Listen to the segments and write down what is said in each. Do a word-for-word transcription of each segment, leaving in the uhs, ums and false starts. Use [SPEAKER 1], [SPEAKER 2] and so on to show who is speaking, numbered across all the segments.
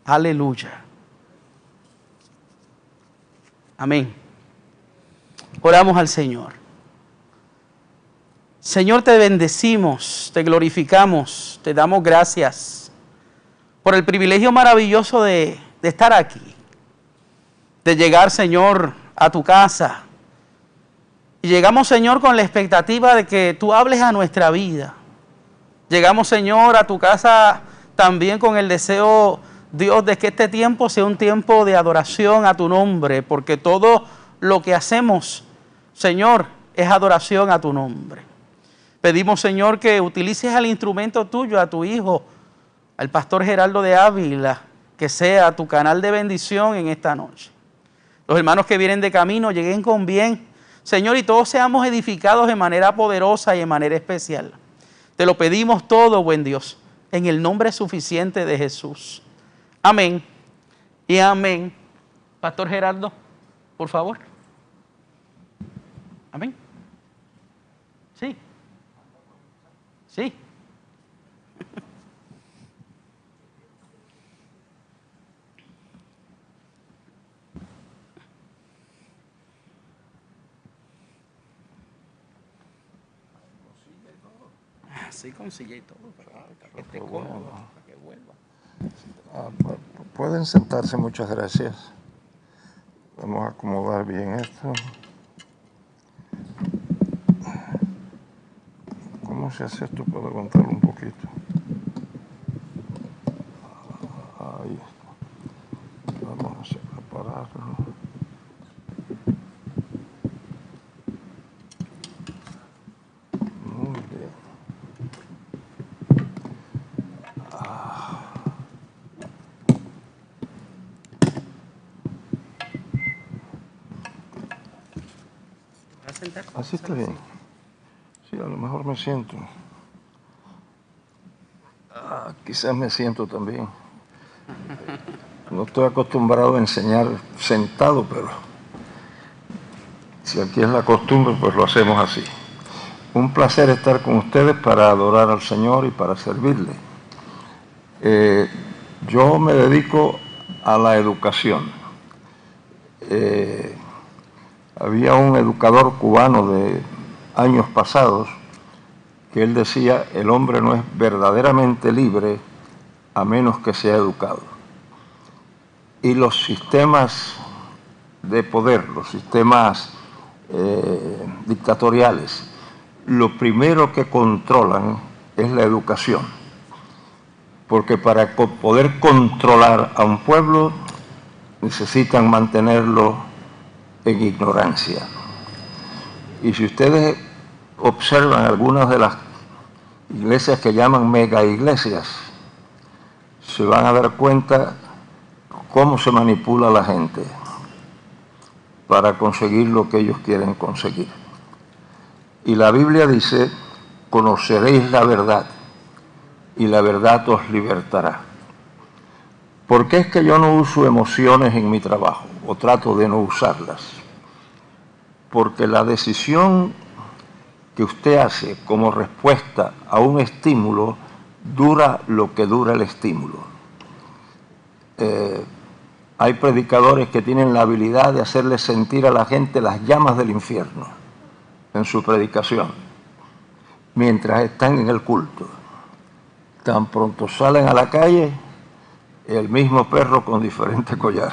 [SPEAKER 1] Aleluya. Amén. Oramos al Señor. Señor, te bendecimos, te glorificamos, te damos gracias por el privilegio maravilloso de, de estar aquí, de llegar, Señor, a tu casa. Y llegamos, Señor, con la expectativa de que tú hables a nuestra vida. Llegamos, Señor, a tu casa también con el deseo, Dios, de que este tiempo sea un tiempo de adoración a tu nombre, porque todo lo que hacemos, Señor, es adoración a tu nombre. Pedimos, Señor, que utilices al instrumento tuyo, a tu Hijo, al pastor Geraldo de Ávila, que sea tu canal de bendición en esta noche. Los hermanos que vienen de camino lleguen con bien, Señor, y todos seamos edificados de manera poderosa y de manera especial. Te lo pedimos todo, buen Dios, en el nombre suficiente de Jesús. Amén y amén. Pastor Geraldo, por favor. Amén. Sí. Sí. Sí, con silla y todo, para que esté cómodo, para que vuelva.
[SPEAKER 2] Ah, pueden sentarse, muchas gracias. Vamos a acomodar bien esto. ¿Cómo se hace esto? Puedo aguantarlo un poquito. Ahí está. Vamos a separarlo. Muy bien. Ah. Así está bien. Sí, a lo mejor me siento. Ah, quizás me siento también. No estoy acostumbrado a enseñar sentado, pero si aquí es la costumbre, pues lo hacemos así. Un placer estar con ustedes para adorar al Señor y para servirle. Eh, yo me dedico a la educación. Eh, había un educador cubano de años pasados que él decía: el hombre no es verdaderamente libre a menos que sea educado. Y los sistemas de poder, los sistemas eh, dictatoriales, lo primero que controlan es la educación. Porque para poder controlar a un pueblo necesitan mantenerlo en ignorancia. Y si ustedes observan algunas de las iglesias que llaman mega iglesias, se van a dar cuenta cómo se manipula a la gente para conseguir lo que ellos quieren conseguir. Y la Biblia dice: conoceréis la verdad y la verdad os libertará. ¿Por qué es que yo no uso emociones en mi trabajo, o trato de no usarlas? Porque la decisión que usted hace como respuesta a un estímulo dura lo que dura el estímulo. Eh, hay predicadores que tienen la habilidad de hacerle sentir a la gente las llamas del infierno en su predicación, mientras están en el culto. Tan pronto salen a la calle, el mismo perro con diferente collar.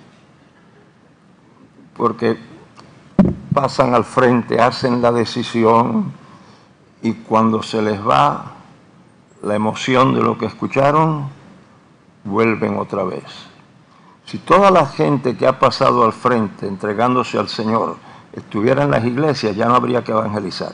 [SPEAKER 2] Porque pasan al frente, hacen la decisión, y cuando se les va la emoción de lo que escucharon, vuelven otra vez. Si toda la gente que ha pasado al frente entregándose al Señor estuviera en las iglesias, ya no habría que evangelizar.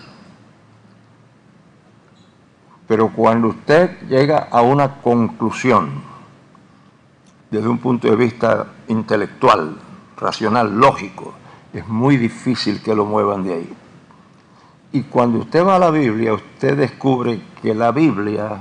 [SPEAKER 2] Pero cuando usted llega a una conclusión desde un punto de vista intelectual, racional, lógico, es muy difícil que lo muevan de ahí. Y cuando usted va a la Biblia, usted descubre que la Biblia,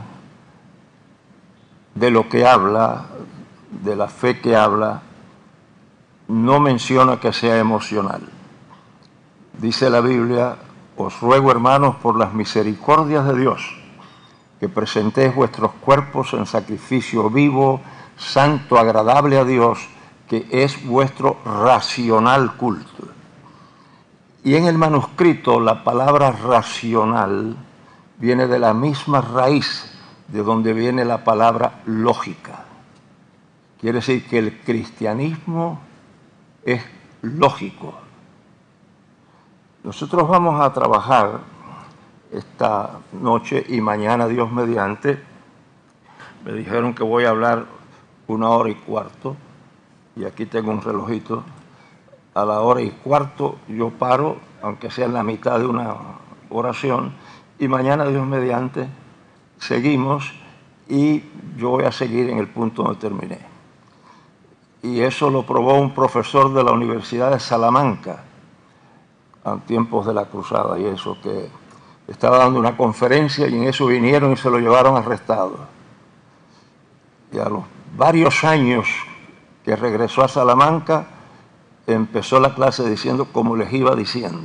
[SPEAKER 2] de lo que habla, de la fe que habla, no menciona que sea emocional. Dice la Biblia: os ruego, hermanos, por las misericordias de Dios, que presentéis vuestros cuerpos en sacrificio vivo, santo, agradable a Dios, que es vuestro racional culto. Y en el manuscrito la palabra racional viene de la misma raíz de donde viene la palabra lógica. Quiere decir que el cristianismo es lógico. Nosotros vamos a trabajar esta noche y mañana, Dios mediante. Me dijeron que voy a hablar una hora y cuarto, y aquí tengo un relojito. A la hora y cuarto yo paro, aunque sea en la mitad de una oración, y mañana, Dios mediante, seguimos, y yo voy a seguir en el punto donde terminé. Y eso lo probó un profesor de la Universidad de Salamanca, a tiempos de la cruzada y eso, que estaba dando una conferencia y en eso vinieron y se lo llevaron arrestado. Y a los varios años que regresó a Salamanca, empezó la clase diciendo como les iba diciendo.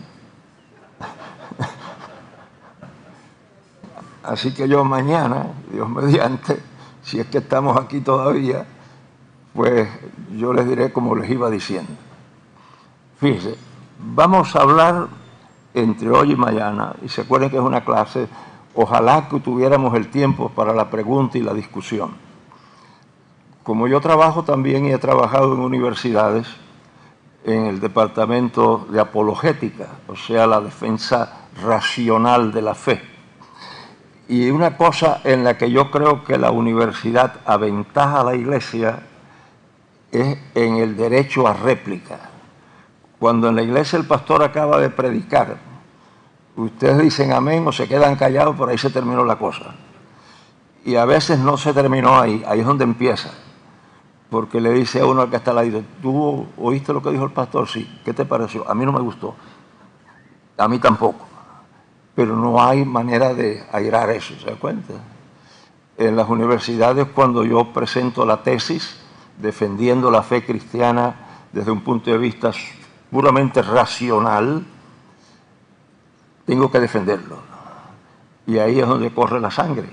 [SPEAKER 2] Así que yo mañana, Dios mediante, si es que estamos aquí todavía, pues yo les diré como les iba diciendo. Fíjense, vamos a hablar entre hoy y mañana, y se acuerden que es una clase, ojalá que tuviéramos el tiempo para la pregunta y la discusión. Como yo trabajo también y he trabajado en universidades, en el departamento de apologética, o sea, la defensa racional de la fe. Y una cosa en la que yo creo que la universidad aventaja a la iglesia es en el derecho a réplica. Cuando en la iglesia el pastor acaba de predicar, ustedes dicen amén o se quedan callados, por ahí se terminó la cosa. Y a veces no se terminó ahí, ahí es donde empieza. Porque le dice a uno al que está al lado, ¿tú oíste lo que dijo el pastor? Sí. ¿Qué te pareció? A mí no me gustó. A mí tampoco. Pero no hay manera de airar eso, ¿se da cuenta? En las universidades, cuando yo presento la tesis defendiendo la fe cristiana desde un punto de vista puramente racional, tengo que defenderlo. Y ahí es donde corre la sangre.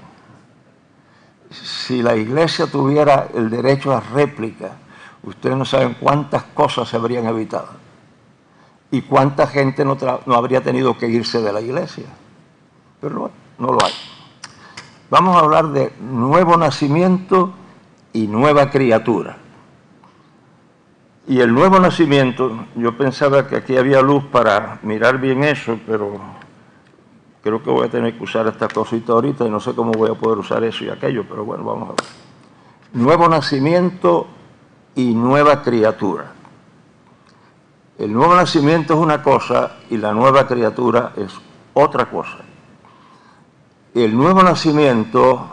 [SPEAKER 2] Si la iglesia tuviera el derecho a réplica, ustedes no saben cuántas cosas se habrían evitado y cuánta gente no, no habría tenido que irse de la iglesia. Pero no, no lo hay. Vamos a hablar de nuevo nacimiento y nueva criatura. Y el nuevo nacimiento, yo pensaba que aquí había luz para mirar bien eso, pero creo que voy a tener que usar esta cosita ahorita y no sé cómo voy a poder usar eso y aquello, pero bueno, vamos a ver. Nuevo nacimiento y nueva criatura. El nuevo nacimiento es una cosa y la nueva criatura es otra cosa. El nuevo nacimiento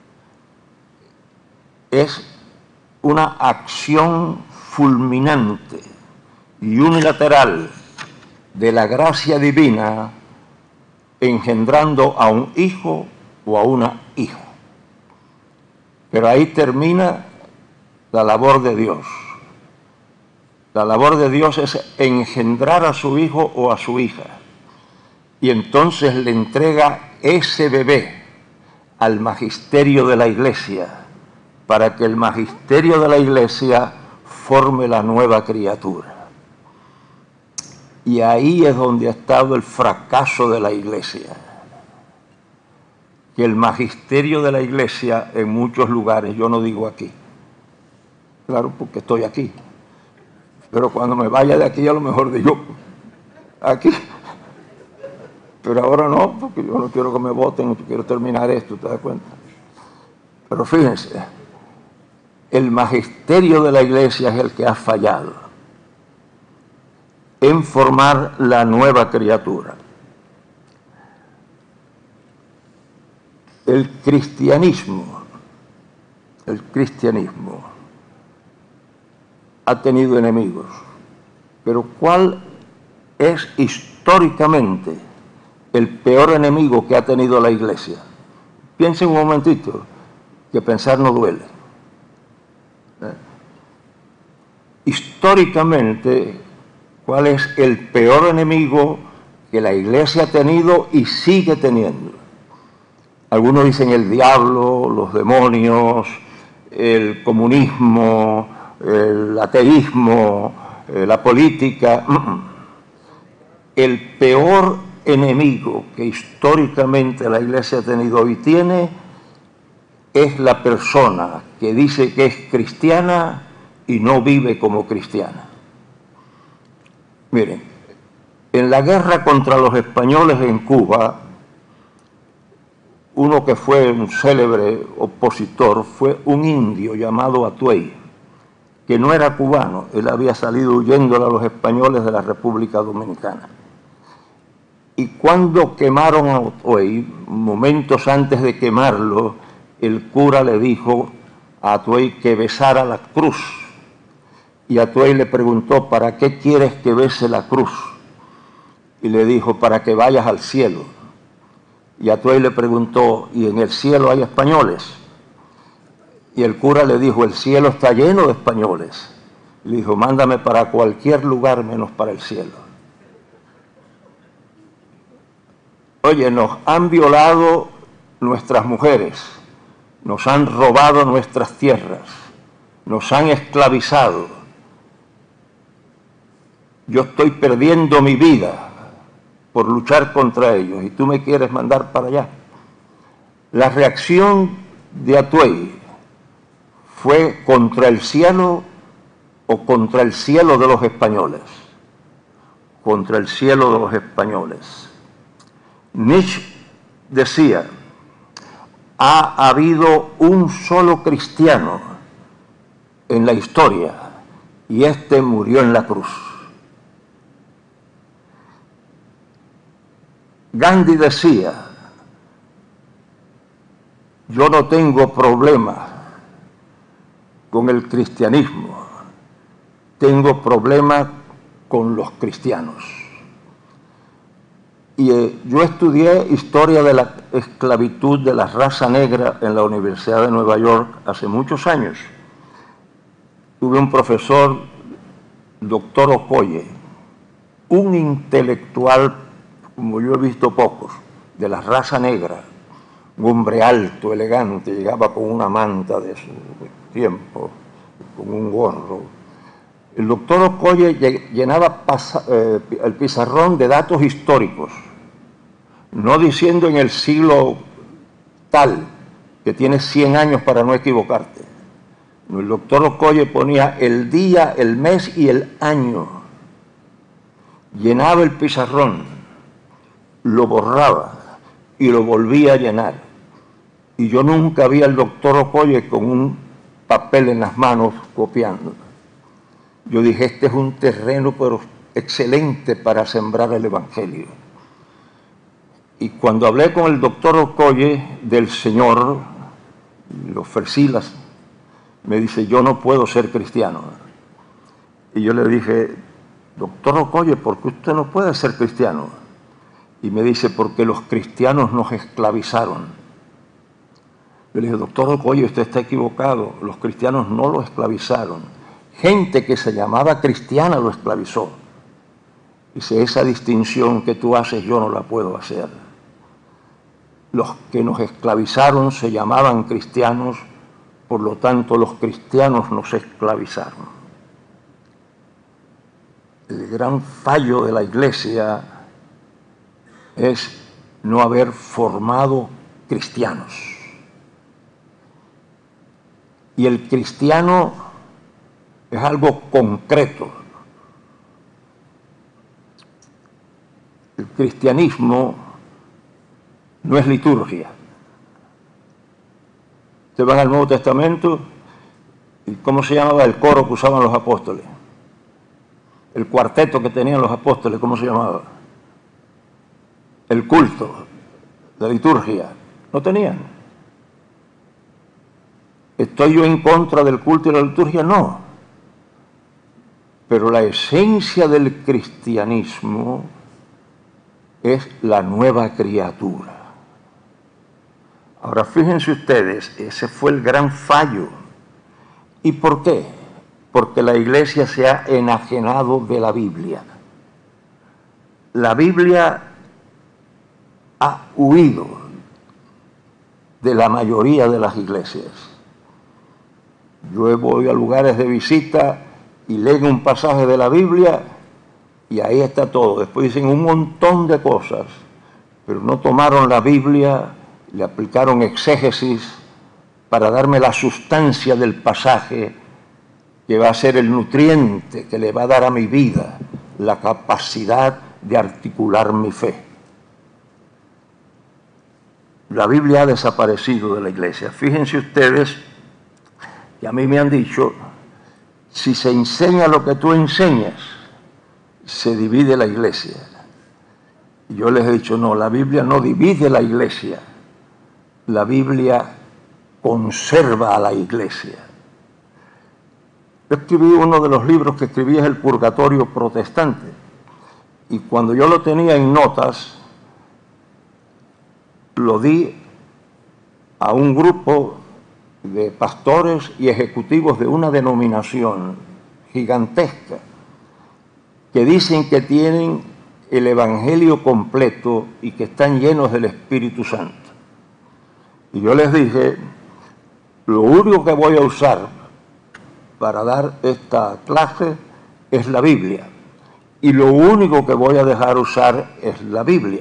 [SPEAKER 2] es una acción fulminante y unilateral de la gracia divina engendrando a un hijo o a una hija. Pero ahí termina la labor de Dios. La labor de Dios es engendrar a su hijo o a su hija. Y entonces le entrega ese bebé al magisterio de la iglesia, para que el magisterio de la iglesia forme la nueva criatura. Y ahí es donde ha estado el fracaso de la iglesia. Que el magisterio de la iglesia en muchos lugares, yo no digo aquí, claro, porque estoy aquí, pero cuando me vaya de aquí a lo mejor digo aquí, pero ahora no, porque yo no quiero que me voten, yo quiero terminar esto, ¿te das cuenta? Pero fíjense, el magisterio de la iglesia es el que ha fallado en formar la nueva criatura. El cristianismo, el cristianismo ha tenido enemigos, pero ¿cuál es históricamente el peor enemigo que ha tenido la iglesia? Piensen un momentito, que pensar no duele. ¿Eh? Históricamente, ¿cuál es el peor enemigo que la iglesia ha tenido y sigue teniendo? Algunos dicen el diablo, los demonios, el comunismo, el ateísmo, eh, la política. El peor enemigo que históricamente la Iglesia ha tenido y tiene es la persona que dice que es cristiana y no vive como cristiana. Miren, en la guerra contra los españoles en Cuba, uno que fue un célebre opositor fue un indio llamado Atuey, que no era cubano, él había salido huyendo a los españoles de la República Dominicana. Y cuando quemaron a Atuey, momentos antes de quemarlo, el cura le dijo a Atuey que besara la cruz. Y Atuey le preguntó, ¿para qué quieres que bese la cruz? Y le dijo, para que vayas al cielo. Y Atuey le preguntó, ¿y en el cielo hay españoles? Y el cura le dijo, el cielo está lleno de españoles. Y le dijo, mándame para cualquier lugar menos para el cielo. Oye, nos han violado nuestras mujeres, nos han robado nuestras tierras, nos han esclavizado. Yo estoy perdiendo mi vida por luchar contra ellos y tú me quieres mandar para allá. La reacción de Atuey fue contra el cielo o contra el cielo de los españoles. Contra el cielo de los españoles. Nietzsche decía, ha habido un solo cristiano en la historia y este murió en la cruz. Gandhi decía, yo no tengo problema con el cristianismo, tengo problema con los cristianos. Y eh, yo estudié historia de la esclavitud de la raza negra en la Universidad de Nueva York hace muchos años. Tuve un profesor, doctor Okoye, un intelectual, como yo he visto pocos, de la raza negra, un hombre alto, elegante, llegaba con una manta de su tiempo, con un gorro. El doctor Okoye llenaba eh, el pizarrón de datos históricos, no diciendo en el siglo tal, que tienes cien años para no equivocarte. El doctor Okoye ponía el día, el mes y el año. Llenaba el pizarrón, lo borraba y lo volvía a llenar. Y yo nunca vi al doctor Okoye con un papel en las manos copiando. Yo dije, este es un terreno pero excelente para sembrar el Evangelio. Y cuando hablé con el doctor Okoye del Señor, le ofrecí las, me dice, yo no puedo ser cristiano. Y yo le dije, doctor Okoye, ¿por qué usted no puede ser cristiano? Y me dice, porque los cristianos nos esclavizaron. Yo le dije, doctor Okoye, usted está equivocado, los cristianos no lo esclavizaron. Gente que se llamaba cristiana lo esclavizó. Dice, esa distinción que tú haces yo no la puedo hacer. Los que nos esclavizaron se llamaban cristianos, por lo tanto los cristianos nos esclavizaron. El gran fallo de la Iglesia es no haber formado cristianos. Y el cristiano es algo concreto. El cristianismo no es liturgia. Ustedes van al Nuevo Testamento y ¿cómo se llamaba el coro que usaban los apóstoles? El cuarteto que tenían los apóstoles, ¿cómo se llamaba? El culto, la liturgia, no tenían. ¿Estoy yo en contra del culto y la liturgia? No. Pero la esencia del cristianismo es la nueva criatura. Ahora fíjense ustedes, ese fue el gran fallo. ¿Y por qué? Porque la Iglesia se ha enajenado de la Biblia. La Biblia ha huido de la mayoría de las iglesias. Yo voy a lugares de visita y leo un pasaje de la Biblia y ahí está todo. Después dicen un montón de cosas, pero no tomaron la Biblia, le aplicaron exégesis para darme la sustancia del pasaje que va a ser el nutriente que le va a dar a mi vida la capacidad de articular mi fe. La Biblia ha desaparecido de la iglesia. Fíjense ustedes que a mí me han dicho, si se enseña lo que tú enseñas, se divide la iglesia. Y yo les he dicho, no, la Biblia no divide la iglesia. La Biblia conserva a la iglesia. Yo escribí uno de los libros que escribí, es El Purgatorio Protestante. Y cuando yo lo tenía en notas, lo di a un grupo de pastores y ejecutivos de una denominación gigantesca que dicen que tienen el Evangelio completo y que están llenos del Espíritu Santo. Y yo les dije, lo único que voy a usar para dar esta clase es la Biblia. Y lo único que voy a dejar usar es la Biblia.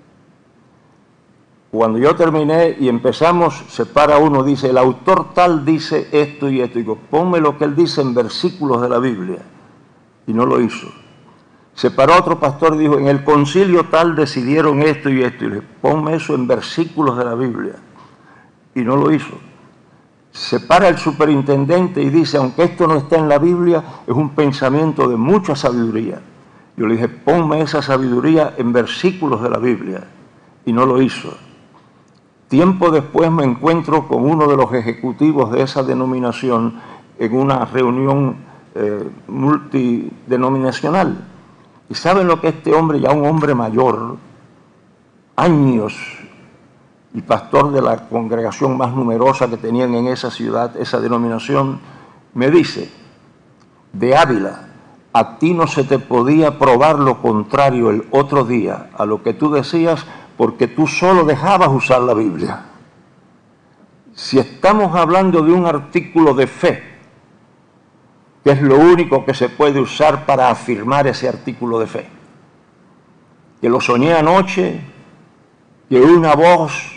[SPEAKER 2] Cuando yo terminé y empezamos, se para uno, dice, el autor tal dice esto y esto. Y digo, ponme lo que él dice en versículos de la Biblia. Y no lo hizo. Se paró otro pastor y dijo, en el concilio tal decidieron esto y esto. Y le dije, ponme eso en versículos de la Biblia. Y no lo hizo. Se para el superintendente y dice, aunque esto no está en la Biblia, es un pensamiento de mucha sabiduría. Yo le dije, ponme esa sabiduría en versículos de la Biblia. Y no lo hizo. Tiempo después me encuentro con uno de los ejecutivos de esa denominación en una reunión eh, multidenominacional. ¿Y saben lo que este hombre, ya un hombre mayor, años, y pastor de la congregación más numerosa que tenían en esa ciudad, esa denominación, me dice, de Ávila, a ti no se te podía probar lo contrario el otro día a lo que tú decías, porque tú solo dejabas usar la Biblia. Si estamos hablando de un artículo de fe, que es lo único que se puede usar para afirmar ese artículo de fe, que lo soñé anoche, que una voz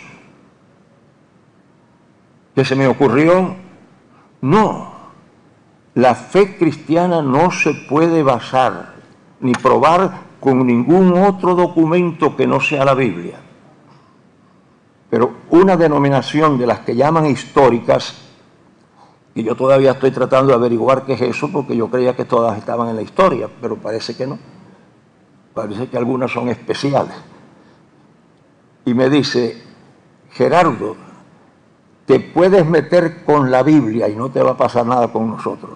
[SPEAKER 2] que se me ocurrió, no, la fe cristiana no se puede basar ni probar con ningún otro documento que no sea la Biblia. Pero una denominación de las que llaman históricas, y yo todavía estoy tratando de averiguar qué es eso, porque yo creía que todas estaban en la historia, pero parece que no. Parece que algunas son especiales. Y me dice, Gerardo, te puedes meter con la Biblia y no te va a pasar nada con nosotros.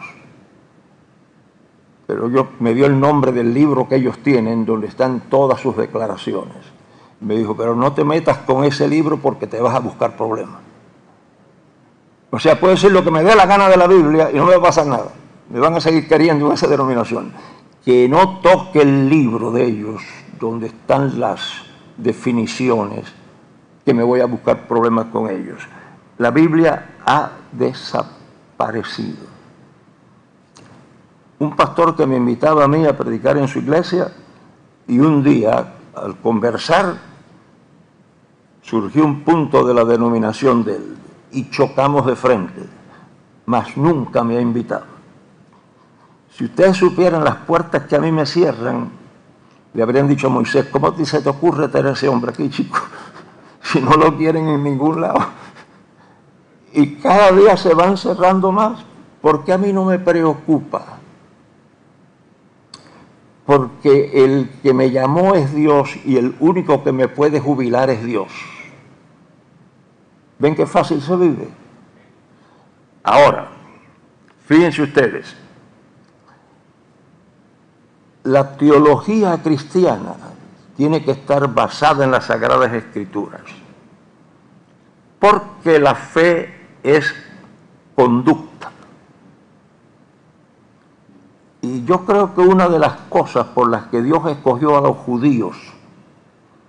[SPEAKER 2] Pero yo me dio el nombre del libro que ellos tienen, donde están todas sus declaraciones. Me dijo, pero no te metas con ese libro porque te vas a buscar problemas. O sea, puedo decir lo que me dé la gana de la Biblia y no me va a pasar nada. Me van a seguir queriendo en esa denominación. Que no toque el libro de ellos, donde están las definiciones, que me voy a buscar problemas con ellos. La Biblia ha desaparecido. Un pastor que me invitaba a mí a predicar en su iglesia, y un día, al conversar, surgió un punto de la denominación de él, y chocamos de frente, mas nunca me ha invitado. Si ustedes supieran las puertas que a mí me cierran, le habrían dicho a Moisés, ¿cómo se te ocurre tener ese hombre aquí, chico? Si no lo quieren en ningún lado. Y cada día se van cerrando más, porque a mí no me preocupa. Porque el que me llamó es Dios y el único que me puede jubilar es Dios. ¿Ven qué fácil se vive? Ahora, fíjense ustedes, la teología cristiana tiene que estar basada en las Sagradas Escrituras, porque la fe es conducta. Y yo creo que una de las cosas por las que Dios escogió a los judíos,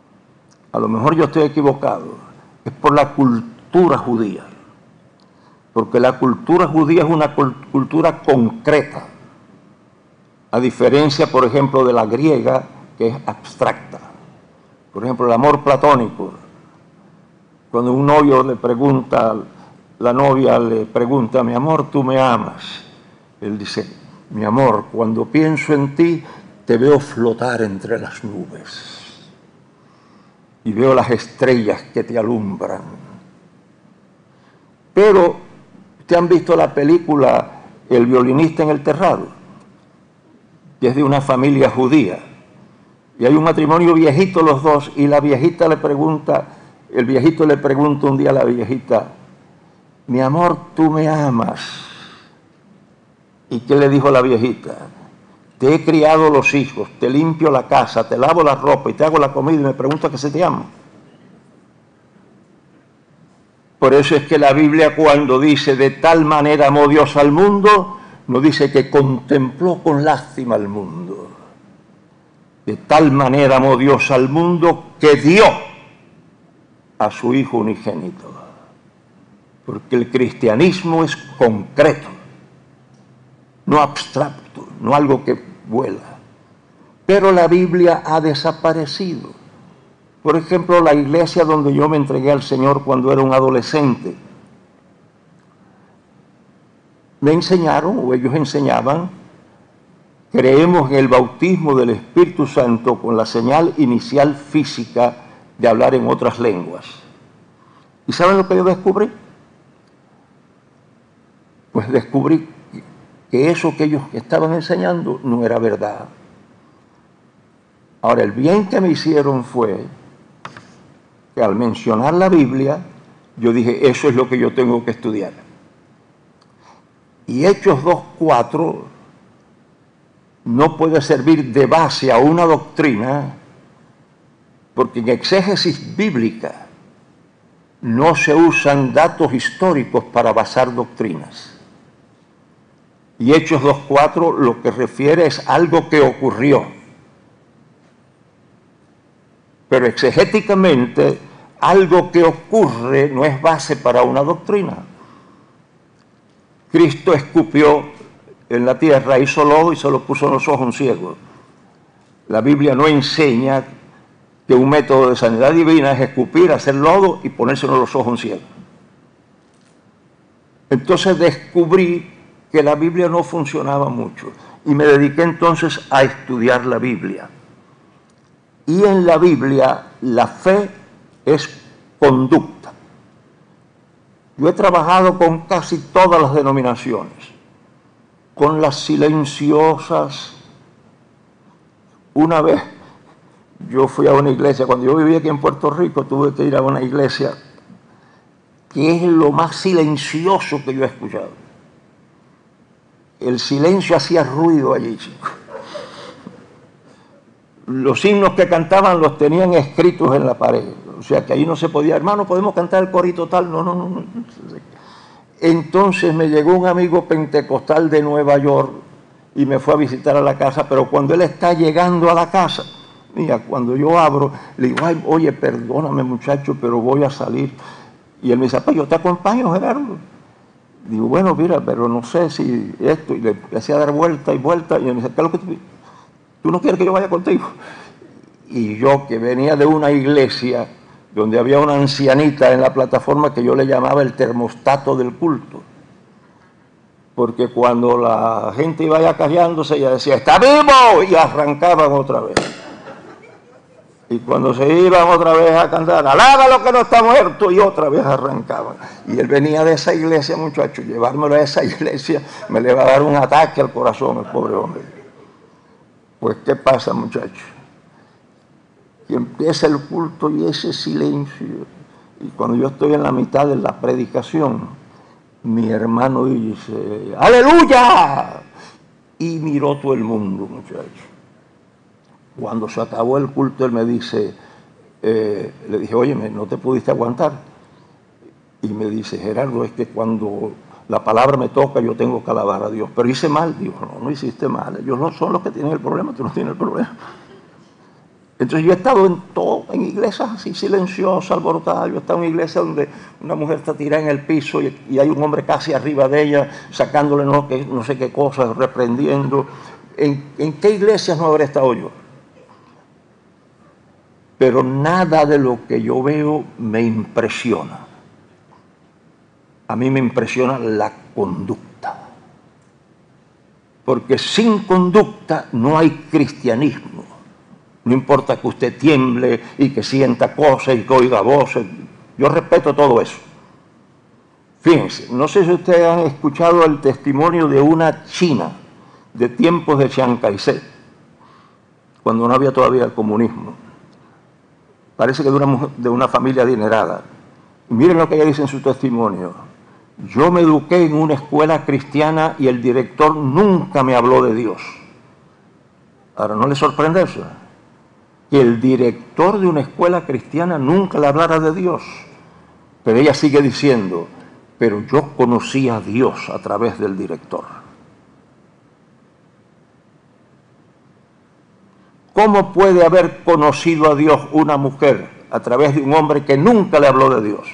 [SPEAKER 2] a lo mejor yo estoy equivocado, es por la cultura judía. porque la cultura judía es una cultura concreta, a diferencia, por ejemplo, de la griega, que es abstracta. Por ejemplo, el amor platónico. Cuando un novio le pregunta, la novia le pregunta, mi amor, ¿tú me amas? Él dice, mi amor, cuando pienso en ti, te veo flotar entre las nubes y veo las estrellas que te alumbran. Pero, ¿ustedes han visto la película El violinista en el terrado? Que es de una familia judía. Y hay un matrimonio viejito los dos, y la viejita le pregunta, el viejito le pregunta un día a la viejita, mi amor, ¿tú me amas? ¿Y qué le dijo la viejita? Te he criado los hijos, te limpio la casa, te lavo la ropa y te hago la comida y me preguntas que si te amo. Por eso es que la Biblia, cuando dice de tal manera amó Dios al mundo, no dice que contempló con lástima al mundo. De tal manera amó Dios al mundo que dio a su Hijo unigénito. Porque el cristianismo es concreto, no abstracto, no algo que vuela. Pero la Biblia ha desaparecido. Por ejemplo, la iglesia donde yo me entregué al Señor cuando era un adolescente, me enseñaron, o ellos enseñaban, creemos en el bautismo del Espíritu Santo con la señal inicial física de hablar en otras lenguas. ¿Y saben lo que yo descubrí? Pues descubrí que eso que ellos estaban enseñando no era verdad. Ahora, el bien que me hicieron fue que al mencionar la Biblia, yo dije, eso es lo que yo tengo que estudiar. Y Hechos dos cuatro no puede servir de base a una doctrina, porque en exégesis bíblica no se usan datos históricos para basar doctrinas. Y Hechos dos cuatro lo que refiere es algo que ocurrió. Pero exegéticamente, algo que ocurre no es base para una doctrina. Cristo escupió en la tierra, hizo lodo y se lo puso en los ojos a un ciego. La Biblia no enseña que un método de sanidad divina es escupir, hacer lodo y ponérselo en los ojos a un ciego. Entonces descubrí que la Biblia no funcionaba mucho y me dediqué entonces a estudiar la Biblia. Y en la Biblia la fe es conducta. Yo he trabajado con casi todas las denominaciones, con las silenciosas. Una vez yo fui a una iglesia, cuando yo vivía aquí en Puerto Rico, tuve que ir a una iglesia que es lo más silencioso que yo he escuchado. El silencio hacía ruido allí, chicos. Los himnos que cantaban los tenían escritos en la pared. O sea que ahí no se podía, hermano, ¿podemos cantar el corito tal? No, no, no, no. Entonces me llegó un amigo pentecostal de Nueva York y me fue a visitar a la casa, pero cuando él está llegando a la casa, mira, cuando yo abro, le digo, ay, oye, perdóname muchacho, pero voy a salir. Y él me dice, pues yo te acompaño, Gerardo. Digo, bueno, mira, pero no sé si esto, y le hacía dar vuelta y vuelta, y él me dice, ¿qué es lo que tú, tú no quieres que yo vaya contigo? Y yo, que venía de una iglesia donde había una ancianita en la plataforma que yo le llamaba el termostato del culto, porque cuando la gente iba ya callándose, ella decía, ¡está vivo! Y arrancaban otra vez. Y cuando se iban otra vez a cantar, ¡alaba lo que no está muerto! Y otra vez arrancaban. Y él venía de esa iglesia, muchacho, llevármelo a esa iglesia me le va a dar un ataque al corazón, el pobre hombre. Pues, ¿qué pasa, muchacho? Que empieza el culto y ese silencio. Y cuando yo estoy en la mitad de la predicación, mi hermano dice, ¡aleluya! Y miró todo el mundo, muchacho. Cuando se acabó el culto, él me dice, eh, le dije, oye, ¿no te pudiste aguantar? Y me dice, Gerardo, es que cuando la palabra me toca, yo tengo que alabar a Dios. Pero hice mal. Digo, no, no hiciste mal. Ellos no son los que tienen el problema, tú no tienes el problema. Entonces yo he estado en todo, en iglesias así silenciosas, alborotadas. Yo he estado en iglesias donde una mujer está tirada en el piso y, y hay un hombre casi arriba de ella, sacándole no, que, no sé qué cosas, reprendiendo. ¿En, ¿En qué iglesias no habré estado yo? Pero nada de lo que yo veo me impresiona. A mí me impresiona la conducta. Porque sin conducta no hay cristianismo. No importa que usted tiemble y que sienta cosas y que oiga voces. Yo respeto todo eso. Fíjense, no sé si ustedes han escuchado el testimonio de una china de tiempos de Chiang Kai-shek, cuando no había todavía el comunismo. Parece que de una, de una familia adinerada. Y miren lo que ella dice en su testimonio. Yo me eduqué en una escuela cristiana y el director nunca me habló de Dios. Ahora, ¿no le sorprende eso? Que el director de una escuela cristiana nunca le hablara de Dios. Pero ella sigue diciendo, pero yo conocí a Dios a través del director. ¿Cómo puede haber conocido a Dios una mujer a través de un hombre que nunca le habló de Dios?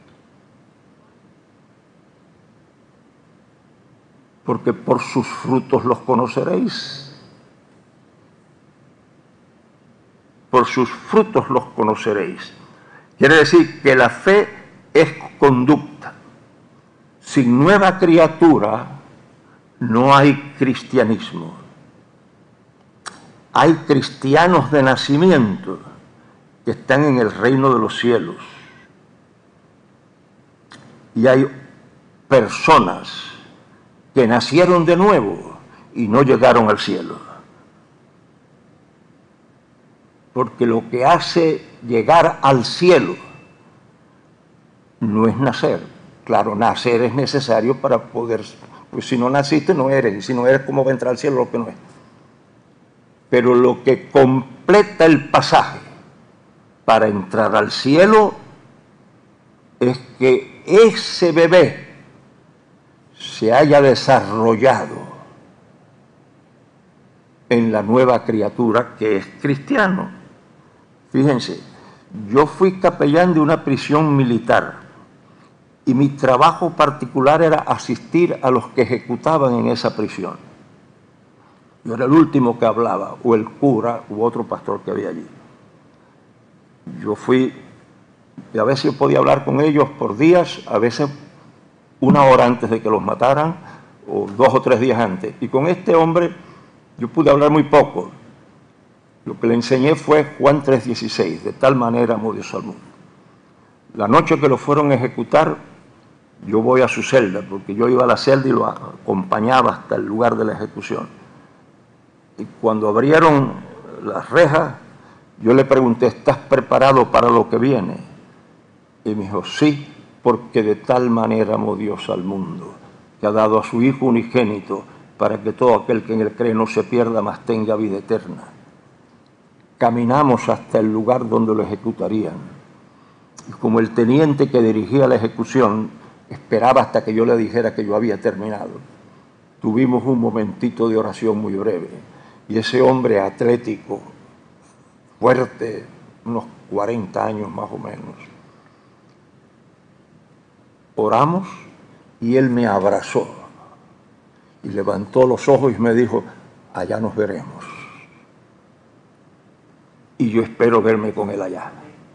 [SPEAKER 2] Porque por sus frutos los conoceréis. Por sus frutos los conoceréis. Quiere decir que la fe es conducta. Sin nueva criatura no hay cristianismo. Hay cristianos de nacimiento que están en el reino de los cielos. Y hay personas que nacieron de nuevo y no llegaron al cielo. Porque lo que hace llegar al cielo no es nacer. Claro, nacer es necesario para poder, pues si no naciste no eres, y si no eres, ¿cómo va a entrar al cielo lo que no es? Pero lo que completa el pasaje para entrar al cielo es que ese bebé se haya desarrollado en la nueva criatura que es cristiano. Fíjense, yo fui capellán de una prisión militar y mi trabajo particular era asistir a los que ejecutaban en esa prisión. Yo era el último que hablaba, o el cura, u otro pastor que había allí. Yo fui, y a veces yo podía hablar con ellos por días, a veces una hora antes de que los mataran, o dos o tres días antes. Y con este hombre yo pude hablar muy poco. Lo que le enseñé fue Juan tres dieciséis, de tal manera amó Dios al mundo. La noche que lo fueron a ejecutar, yo voy a su celda, porque yo iba a la celda y lo acompañaba hasta el lugar de la ejecución. Y cuando abrieron las rejas, yo le pregunté, ¿estás preparado para lo que viene? Y me dijo, sí, porque de tal manera amó Dios al mundo, que ha dado a su Hijo unigénito, para que todo aquel que en él cree no se pierda, mas tenga vida eterna. Caminamos hasta el lugar donde lo ejecutarían. Y como el teniente que dirigía la ejecución esperaba hasta que yo le dijera que yo había terminado, tuvimos un momentito de oración muy breve. Y ese hombre atlético, fuerte, unos cuarenta años más o menos, oramos y él me abrazó y levantó los ojos y me dijo, allá nos veremos. Y yo espero verme con él allá.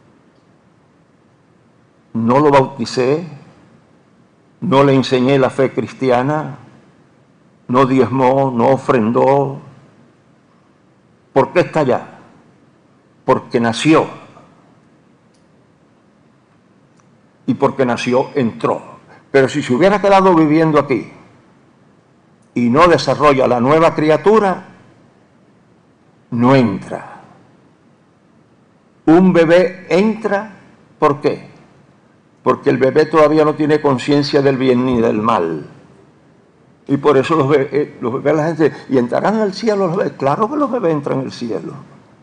[SPEAKER 2] No lo bauticé, no le enseñé la fe cristiana, no diezmó, no ofrendó. ¿Por qué está allá? Porque nació. Y porque nació, entró. Pero si se hubiera quedado viviendo aquí y no desarrolla la nueva criatura, no entra. Un bebé entra, ¿por qué? Porque el bebé todavía no tiene conciencia del bien ni del mal. Y por eso los bebés, los bebés, la gente, ¿y entrarán al cielo los bebés? Claro que los bebés entran al cielo.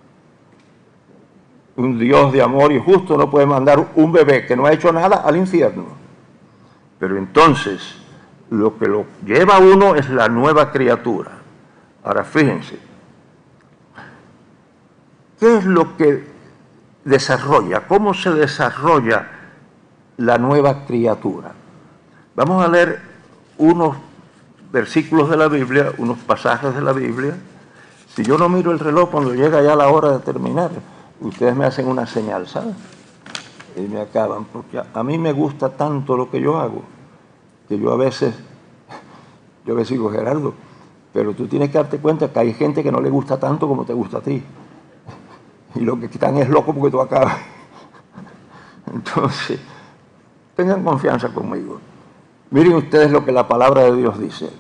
[SPEAKER 2] Un Dios de amor y justo no puede mandar un bebé que no ha hecho nada al infierno. Pero entonces, lo que lo lleva a uno es la nueva criatura. Ahora fíjense, ¿Qué es lo que desarrolla? ¿Cómo se desarrolla la nueva criatura? Vamos a leer unos versículos de la Biblia, unos pasajes de la Biblia. Si yo no miro el reloj cuando llega ya la hora de terminar, ustedes me hacen una señal, ¿saben? Y me acaban, porque a, a mí me gusta tanto lo que yo hago, que yo a veces, yo a veces digo, Gerardo, pero tú tienes que darte cuenta que hay gente que no le gusta tanto como te gusta a ti. Y lo que están es loco porque tú acabas. Entonces, tengan confianza conmigo. Miren ustedes lo que la palabra de Dios dice.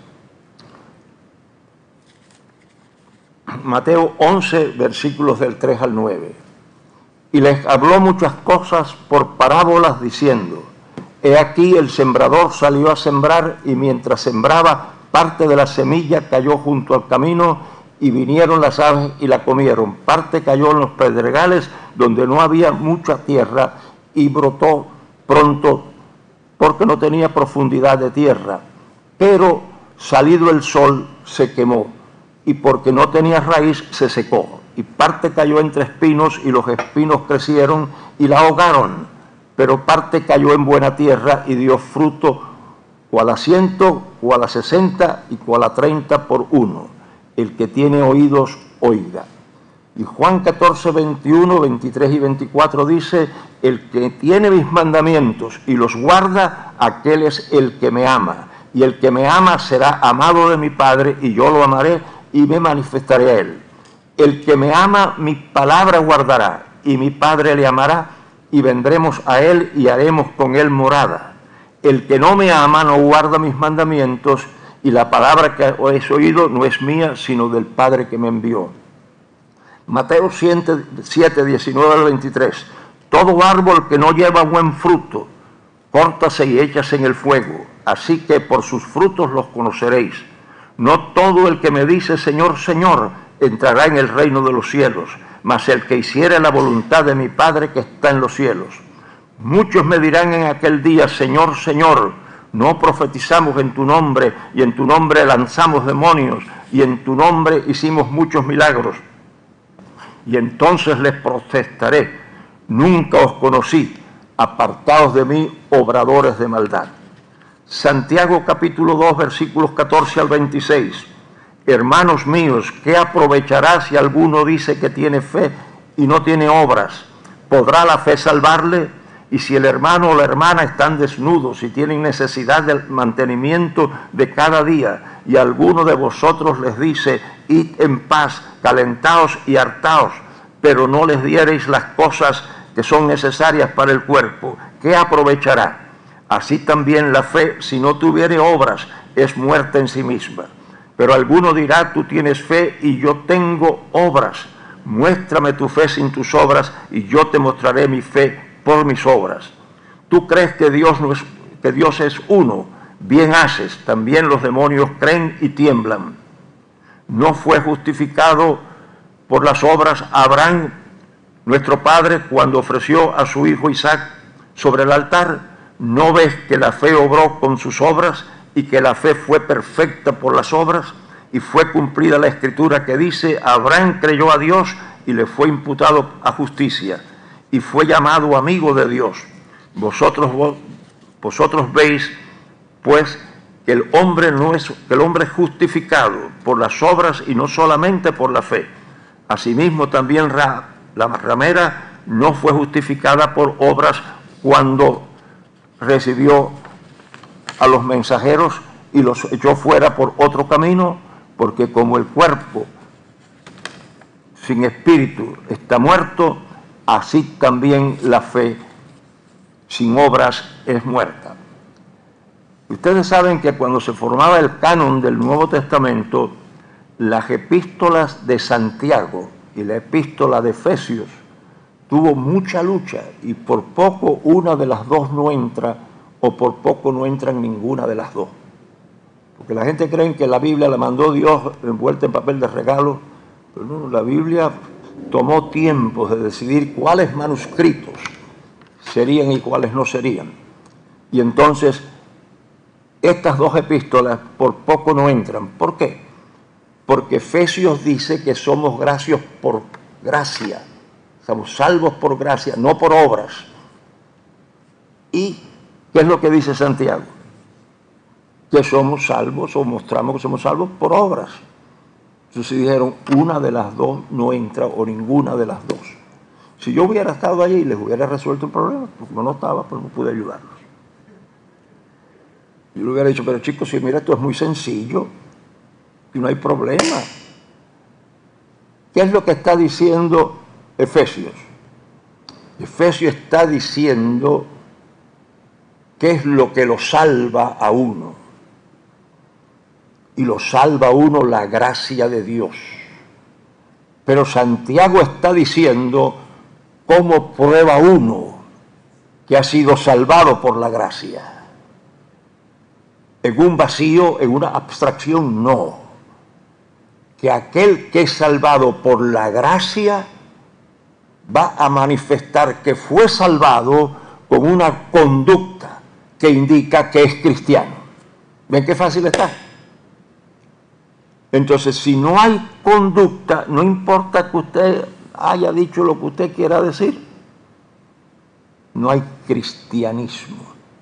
[SPEAKER 2] Mateo once, versículos del tres al nueve. Y les habló muchas cosas por parábolas diciendo, he aquí el sembrador salió a sembrar y mientras sembraba parte de la semilla cayó junto al camino y vinieron las aves y la comieron. Parte cayó en los pedregales donde no había mucha tierra y brotó pronto porque no tenía profundidad de tierra. Pero salido el sol se quemó y porque no tenía raíz se secó. Y parte cayó entre espinos y los espinos crecieron y la ahogaron. Pero parte cayó en buena tierra y dio fruto cual a ciento, cual a sesenta y cual a treinta por uno. El que tiene oídos, oiga. Y Juan catorce, veintiuno, veintitrés y veinticuatro dice, el que tiene mis mandamientos y los guarda, aquel es el que me ama. Y el que me ama será amado de mi Padre, y yo lo amaré y me manifestaré a él. El que me ama, mi palabra guardará, y mi Padre le amará, y vendremos a él y haremos con él morada. El que no me ama no guarda mis mandamientos, y la palabra que habéis oído no es mía, sino del Padre que me envió. Mateo siete, diecinueve al veintitrés. Todo árbol que no lleva buen fruto, córtase y échase en el fuego. Así que por sus frutos los conoceréis. No todo el que me dice, Señor, Señor, entrará en el reino de los cielos, mas el que hiciere la voluntad de mi Padre que está en los cielos. Muchos me dirán en aquel día, Señor, Señor, no profetizamos en tu nombre, y en tu nombre lanzamos demonios, y en tu nombre hicimos muchos milagros. Y entonces les protestaré, nunca os conocí, apartaos de mí, obradores de maldad. Santiago capítulo dos, versículos catorce al veintiséis. Hermanos míos, ¿qué aprovechará si alguno dice que tiene fe y no tiene obras? ¿Podrá la fe salvarle? Y si el hermano o la hermana están desnudos y tienen necesidad del mantenimiento de cada día, y alguno de vosotros les dice, id en paz, calentaos y hartaos, pero no les diereis las cosas que son necesarias para el cuerpo, ¿qué aprovechará? Así también la fe, si no tuviere obras, es muerta en sí misma. Pero alguno dirá, tú tienes fe y yo tengo obras. Muéstrame tu fe sin tus obras y yo te mostraré mi fe por mis obras. Tú crees que Dios, no es, que Dios es uno, bien haces, también los demonios creen y tiemblan. No fue justificado por las obras Abraham, nuestro padre, cuando ofreció a su hijo Isaac sobre el altar. ¿No ves que la fe obró con sus obras y que la fe fue perfecta por las obras? Y fue cumplida la escritura que dice, Abraham creyó a Dios y le fue imputado a justicia y fue llamado amigo de Dios. Vosotros, vos, vosotros veis pues que el hombre no es, que el hombre es justificado por las obras y no solamente por la fe. Asimismo también Ra, la ramera no fue justificada por obras cuando recibió a los mensajeros y los echó fuera por otro camino, porque como el cuerpo sin espíritu está muerto, así también la fe sin obras es muerta. Ustedes saben que cuando se formaba el canon del Nuevo Testamento, las epístolas de Santiago y la epístola de Efesios tuvo mucha lucha y por poco una de las dos no entra o por poco no entra en ninguna de las dos. Porque la gente cree que la Biblia la mandó Dios envuelta en papel de regalo, pero no, la Biblia tomó tiempo de decidir cuáles manuscritos serían y cuáles no serían. Y entonces estas dos epístolas por poco no entran. ¿Por qué? Porque Efesios dice que somos gracios por gracia. Estamos salvos por gracia, no por obras. ¿Y qué es lo que dice Santiago? Que somos salvos, o mostramos que somos salvos por obras. Entonces si dijeron, una de las dos no entra, o ninguna de las dos. Si yo hubiera estado allí, les hubiera resuelto el problema, porque no estaba, pues no pude ayudarlos. Yo le hubiera dicho, pero chicos, si mira, esto es muy sencillo, y no hay problema. ¿Qué es lo que está diciendo Efesios? Efesios está diciendo qué es lo que lo salva a uno. Y lo salva a uno la gracia de Dios. Pero Santiago está diciendo cómo prueba uno que ha sido salvado por la gracia. En un vacío, en una abstracción, no. Que aquel que es salvado por la gracia va a manifestar que fue salvado con una conducta que indica que es cristiano. ¿Ven qué fácil está? Entonces, si no hay conducta, no importa que usted haya dicho lo que usted quiera decir, no hay cristianismo.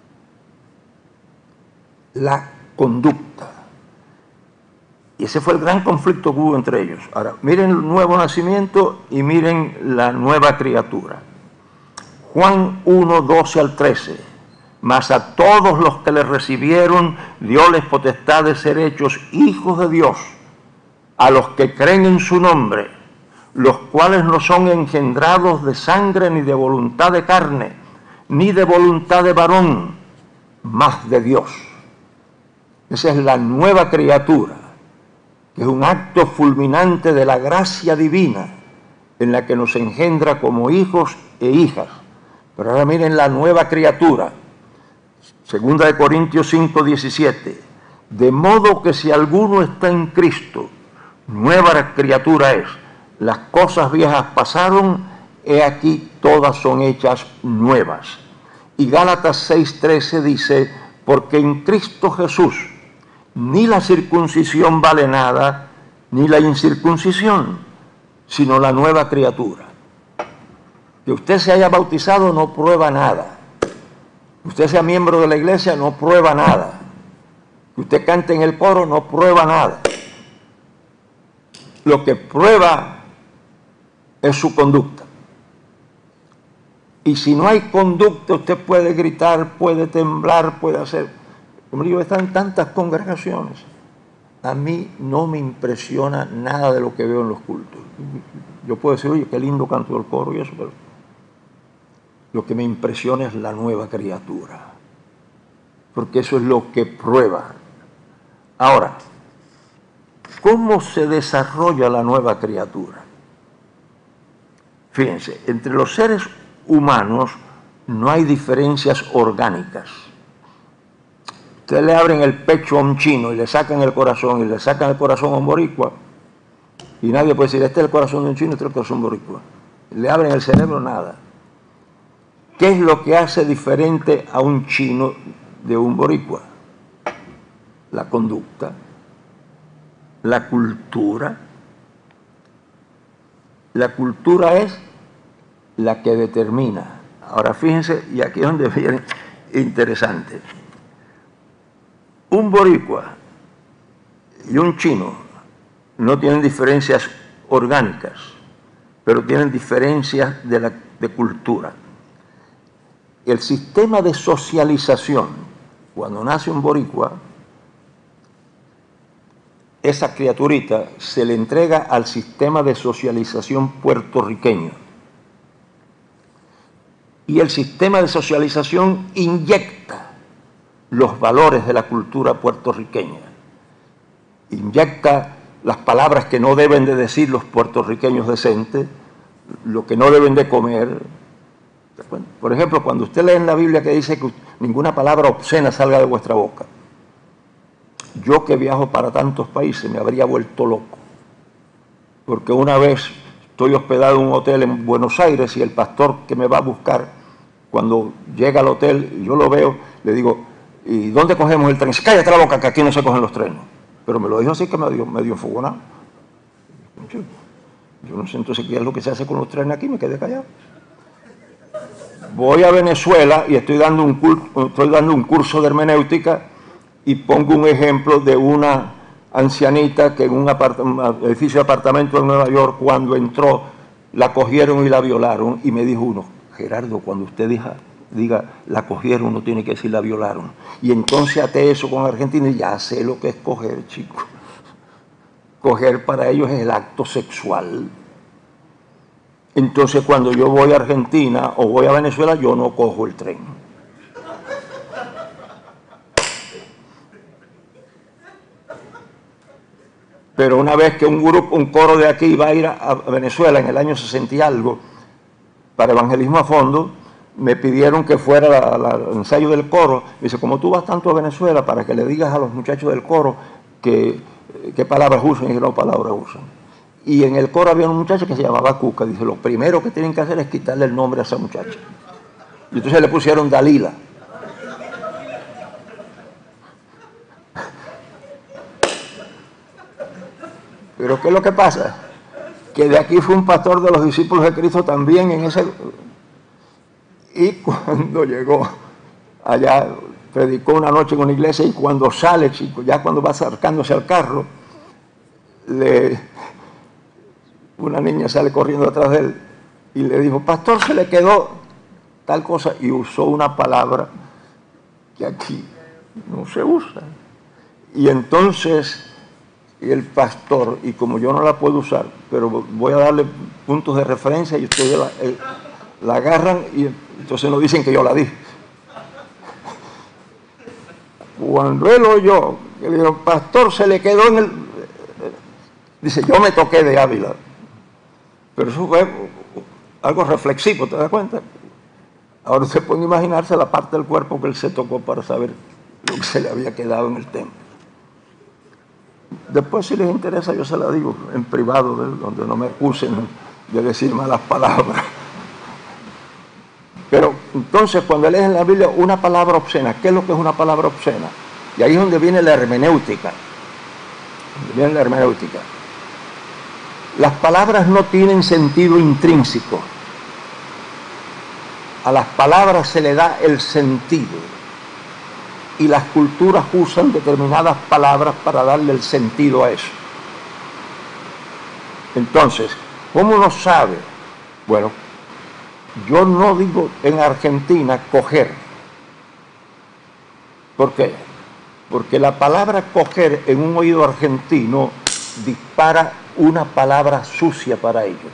[SPEAKER 2] La conducta. Y ese fue el gran conflicto que hubo entre ellos. Ahora, miren el nuevo nacimiento y miren la nueva criatura. Juan uno, doce al trece. Mas a todos los que le recibieron, dióles potestad de ser hechos hijos de Dios, a los que creen en su nombre, los cuales no son engendrados de sangre, ni de voluntad de carne, ni de voluntad de varón, mas de Dios. Esa es la nueva criatura, que es un acto fulminante de la gracia divina, en la que nos engendra como hijos e hijas. Pero ahora miren la nueva criatura. Segunda de Corintios cinco, diecisiete. De modo que si alguno está en Cristo, nueva criatura es. Las cosas viejas pasaron, he aquí todas son hechas nuevas. Y Gálatas seis, trece dice, porque en Cristo Jesús ni la circuncisión vale nada, ni la incircuncisión, sino la nueva criatura. Que usted se haya bautizado no prueba nada. Que usted sea miembro de la iglesia no prueba nada. Que usted cante en el coro no prueba nada. Lo que prueba es su conducta. Y si no hay conducta, usted puede gritar, puede temblar, puede hacer... Como digo, están en tantas congregaciones. A mí no me impresiona nada de lo que veo en los cultos. Yo puedo decir, oye, qué lindo canto del coro y eso, pero lo que me impresiona es la nueva criatura. Porque eso es lo que prueba. Ahora, ¿cómo se desarrolla la nueva criatura? Fíjense, entre los seres humanos no hay diferencias orgánicas. Ustedes le abren el pecho a un chino y le sacan el corazón, y le sacan el corazón a un boricua, y nadie puede decir, este es el corazón de un chino, este es el corazón boricua. Le abren el cerebro, nada. ¿Qué es lo que hace diferente a un chino de un boricua? La conducta, la cultura. La cultura es la que determina. Ahora fíjense, y aquí es donde viene interesante. Un boricua y un chino no tienen diferencias orgánicas, pero tienen diferencias de, la, de cultura. El sistema de socialización, cuando nace un boricua, esa criaturita se le entrega al sistema de socialización puertorriqueño. Y el sistema de socialización inyecta los valores de la cultura puertorriqueña. Inyecta las palabras que no deben de decir los puertorriqueños decentes, lo que no deben de comer. Por ejemplo, cuando usted lee en la Biblia que dice que ninguna palabra obscena salga de vuestra boca. Yo que viajo para tantos países me habría vuelto loco. Porque una vez estoy hospedado en un hotel en Buenos Aires y el pastor que me va a buscar, cuando llega al hotel y yo lo veo, le digo, ¿y dónde cogemos el tren? Cállate la boca, que aquí no se cogen los trenes. Pero me lo dijo así que me dio, me dio enfogonado. Yo no sé entonces qué es lo que se hace con los trenes aquí, me quedé callado. Voy a Venezuela y estoy dando un curso, estoy dando un curso de hermenéutica y pongo un ejemplo de una ancianita que en un, apart un edificio de apartamento en Nueva York, cuando entró, la cogieron y la violaron. Y me dijo uno, Gerardo, cuando usted diga, diga la cogieron, uno tiene que decir la violaron. Y entonces até eso con Argentina y ya sé lo que es coger, chicos. Coger para ellos es el acto sexual. Entonces cuando yo voy a Argentina o voy a Venezuela, yo no cojo el tren. Pero una vez que un grupo, un coro de aquí iba a ir a Venezuela en el año sesenta y algo, para evangelismo a fondo, me pidieron que fuera al ensayo del coro. Dice, como tú vas tanto a Venezuela, para que le digas a los muchachos del coro que, qué palabras usan y qué no palabras usan. Y en el coro había un muchacho que se llamaba Cuca. Dice, lo primero que tienen que hacer es quitarle el nombre a esa muchacha. Y entonces le pusieron Dalila. Pero ¿qué es lo que pasa? Que de aquí fue un pastor de los discípulos de Cristo también en ese... Y cuando llegó allá, predicó una noche en una iglesia y cuando sale, chico, ya cuando va acercándose al carro, le, una niña sale corriendo atrás de él y le dijo, pastor, se le quedó tal cosa, y usó una palabra que aquí no se usa. Y entonces... Y el pastor, y como yo no la puedo usar, pero voy a darle puntos de referencia y ustedes la, el, la agarran y entonces nos dicen que yo la dije. Cuando él oyó, que le dijo, pastor, se le quedó en el... Dice, yo me toqué de Ávila. Pero eso fue algo reflexivo, ¿te das cuenta? Ahora ustedes pueden imaginarse la parte del cuerpo que él se tocó para saber lo que se le había quedado en el templo. Después, si les interesa, yo se la digo en privado, ¿eh? Donde no me acusen de decir malas palabras. Pero entonces, cuando lees en la Biblia una palabra obscena, ¿qué es lo que es una palabra obscena? Y ahí es donde viene la hermenéutica. Donde viene la hermenéutica. Las palabras no tienen sentido intrínseco. A las palabras se le da el sentido. Y las culturas usan determinadas palabras para darle el sentido a eso. Entonces, ¿cómo uno sabe? Bueno, yo no digo en Argentina coger. ¿Por qué? Porque la palabra coger en un oído argentino dispara una palabra sucia para ellos.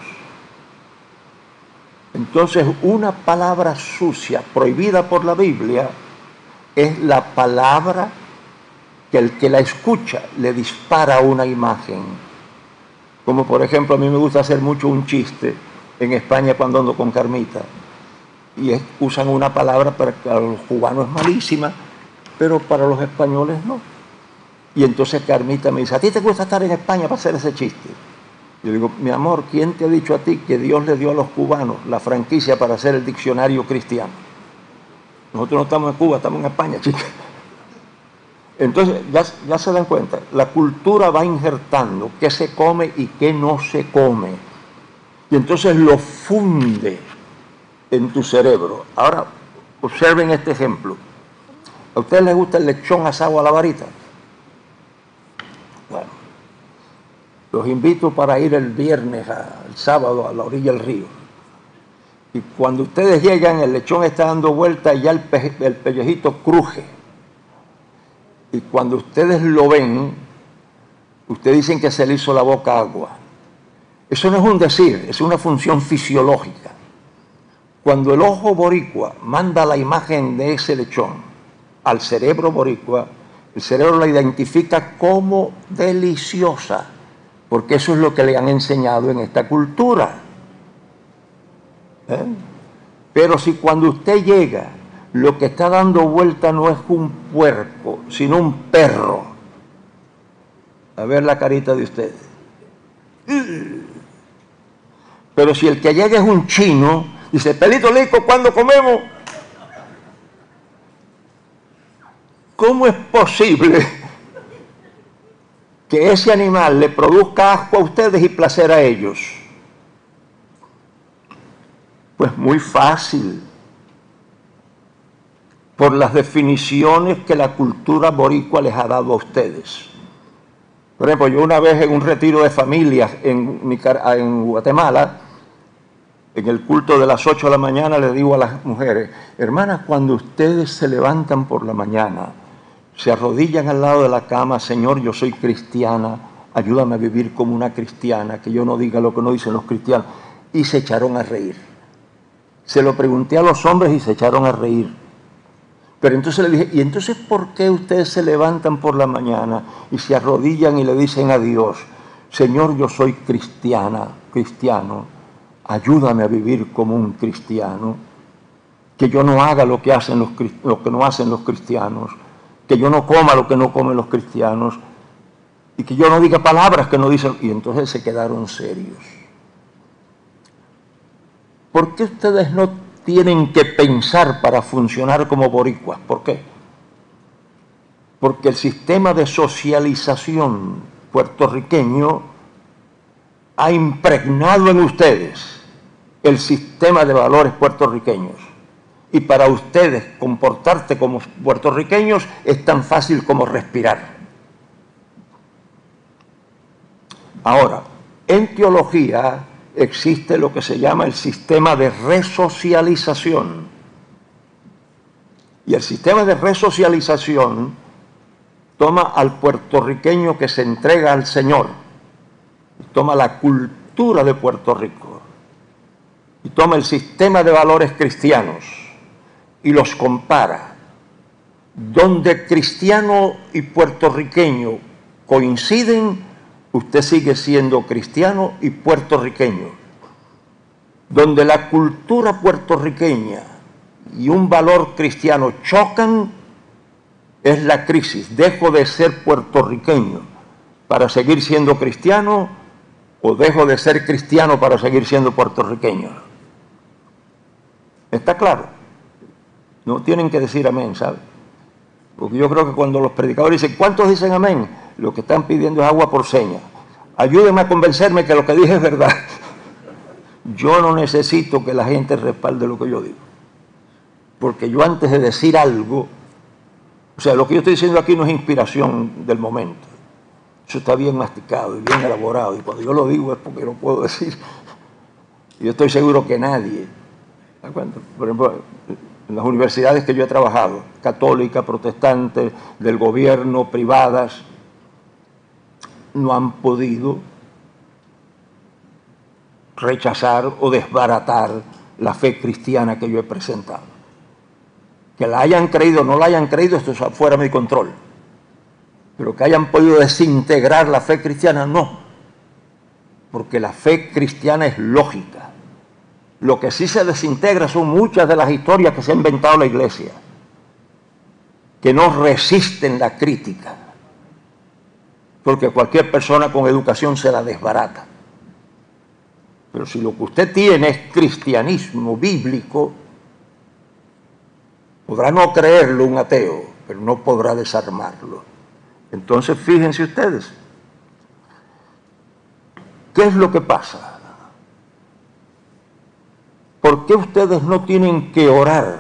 [SPEAKER 2] Entonces, una palabra sucia prohibida por la Biblia es la palabra que el que la escucha le dispara una imagen. Como por ejemplo, a mí me gusta hacer mucho un chiste en España cuando ando con Carmita. Y es, usan una palabra para los cubanos es malísima, pero para los españoles no. Y entonces Carmita me dice, ¿a ti te gusta estar en España para hacer ese chiste? Yo digo, mi amor, ¿quién te ha dicho a ti que Dios le dio a los cubanos la franquicia para hacer el diccionario cristiano? Nosotros no estamos en Cuba, estamos en España, chicas. Entonces, ya, ya se dan cuenta, la cultura va injertando qué se come y qué no se come. Y entonces lo funde en tu cerebro. Ahora, observen este ejemplo. ¿A ustedes les gusta el lechón asado a la varita? Bueno, los invito para ir el viernes, a, el sábado, a la orilla del río. Y cuando ustedes llegan, el lechón está dando vuelta y ya el, pe el pellejito cruje. Y cuando ustedes lo ven, ustedes dicen que se le hizo la boca agua. Eso no es un decir, es una función fisiológica. Cuando el ojo boricua manda la imagen de ese lechón al cerebro boricua, el cerebro la identifica como deliciosa, porque eso es lo que le han enseñado en esta cultura. ¿Eh? Pero si cuando usted llega, lo que está dando vuelta no es un puerco, sino un perro, a ver la carita de ustedes. Pero si el que llega es un chino, dice, Pelito Lico, ¿cuándo comemos? ¿Cómo es posible que ese animal le produzca asco a ustedes y placer a ellos? Pues muy fácil. Por las definiciones que la cultura boricua les ha dado a ustedes. Por ejemplo, yo una vez en un retiro de familias en, Nicar- en Guatemala, en el culto de las ocho de la mañana, le digo a las mujeres, hermanas, cuando ustedes se levantan por la mañana, se arrodillan al lado de la cama, Señor, yo soy cristiana, ayúdame a vivir como una cristiana, que yo no diga lo que no dicen los cristianos, y se echaron a reír. Se lo pregunté a los hombres y se echaron a reír. Pero entonces le dije, ¿y entonces por qué ustedes se levantan por la mañana y se arrodillan y le dicen a Dios, Señor, yo soy cristiana, cristiano, ayúdame a vivir como un cristiano, que yo no haga lo que hacen los, lo que no hacen los cristianos, que yo no coma lo que no comen los cristianos, y que yo no diga palabras que no dicen, y entonces se quedaron serios. ¿Por qué ustedes no tienen que pensar para funcionar como boricuas? ¿Por qué? Porque el sistema de socialización puertorriqueño ha impregnado en ustedes el sistema de valores puertorriqueños. Y para ustedes comportarse como puertorriqueños es tan fácil como respirar. Ahora, en teología existe lo que se llama el sistema de resocialización. Y el sistema de resocialización toma al puertorriqueño que se entrega al Señor, toma la cultura de Puerto Rico, y toma el sistema de valores cristianos, y los compara. Donde cristiano y puertorriqueño coinciden, usted sigue siendo cristiano y puertorriqueño. Donde la cultura puertorriqueña y un valor cristiano chocan, es la crisis. Dejo de ser puertorriqueño para seguir siendo cristiano, o dejo de ser cristiano para seguir siendo puertorriqueño. ¿Está claro? No tienen que decir amén, ¿sabe? Porque yo creo que cuando los predicadores dicen, ¿cuántos dicen amén? Lo que están pidiendo es agua por seña. Ayúdenme a convencerme que lo que dije es verdad. Yo no necesito que la gente respalde lo que yo digo. Porque yo antes de decir algo, o sea, lo que yo estoy diciendo aquí no es inspiración del momento. Eso está bien masticado y bien elaborado. Y cuando yo lo digo es porque lo puedo decir. Y yo estoy seguro que nadie, ¿de acuerdo? Por ejemplo, en las universidades que yo he trabajado, católicas, protestantes, del gobierno, privadas, no han podido rechazar o desbaratar la fe cristiana que yo he presentado. Que la hayan creído o no la hayan creído, esto es fuera de mi control. Pero que hayan podido desintegrar la fe cristiana, no. Porque la fe cristiana es lógica. Lo que sí se desintegra son muchas de las historias que se ha inventado la Iglesia, que no resisten la crítica. Porque cualquier persona con educación se la desbarata. Pero si lo que usted tiene es cristianismo bíblico, podrá no creerlo un ateo, pero no podrá desarmarlo. Entonces, fíjense ustedes, ¿qué es lo que pasa? ¿Por qué ustedes no tienen que orar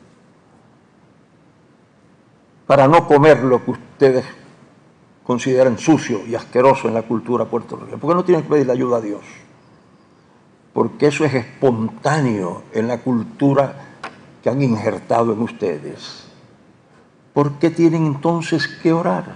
[SPEAKER 2] para no comer lo que ustedes consideran sucio y asqueroso en la cultura puertorriqueña? ¿Por qué no tienen que pedirle ayuda a Dios? Porque eso es espontáneo en la cultura que han injertado en ustedes. ¿Por qué tienen entonces que orar?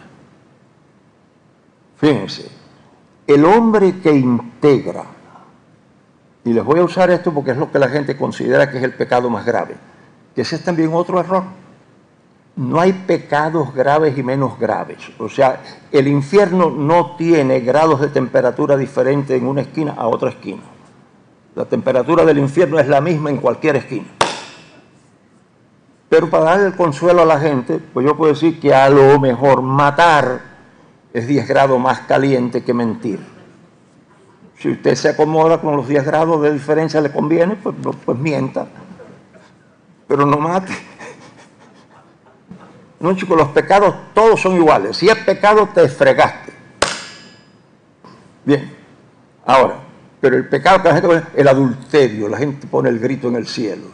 [SPEAKER 2] Fíjense, el hombre que integra, y les voy a usar esto porque es lo que la gente considera que es el pecado más grave, que ese es también otro error. No hay pecados graves y menos graves. O sea, el infierno no tiene grados de temperatura diferentes en una esquina a otra esquina. La temperatura del infierno es la misma en cualquier esquina. Pero para darle el consuelo a la gente, pues yo puedo decir que a lo mejor matar es diez grados más caliente que mentir. Si usted se acomoda con los diez grados de diferencia le conviene, pues, pues mienta. Pero no mate. No, chicos, los pecados todos son iguales. Si es pecado, te fregaste. Bien, ahora, Pero el pecado que la gente pone, el adulterio, la gente pone el grito en el cielo.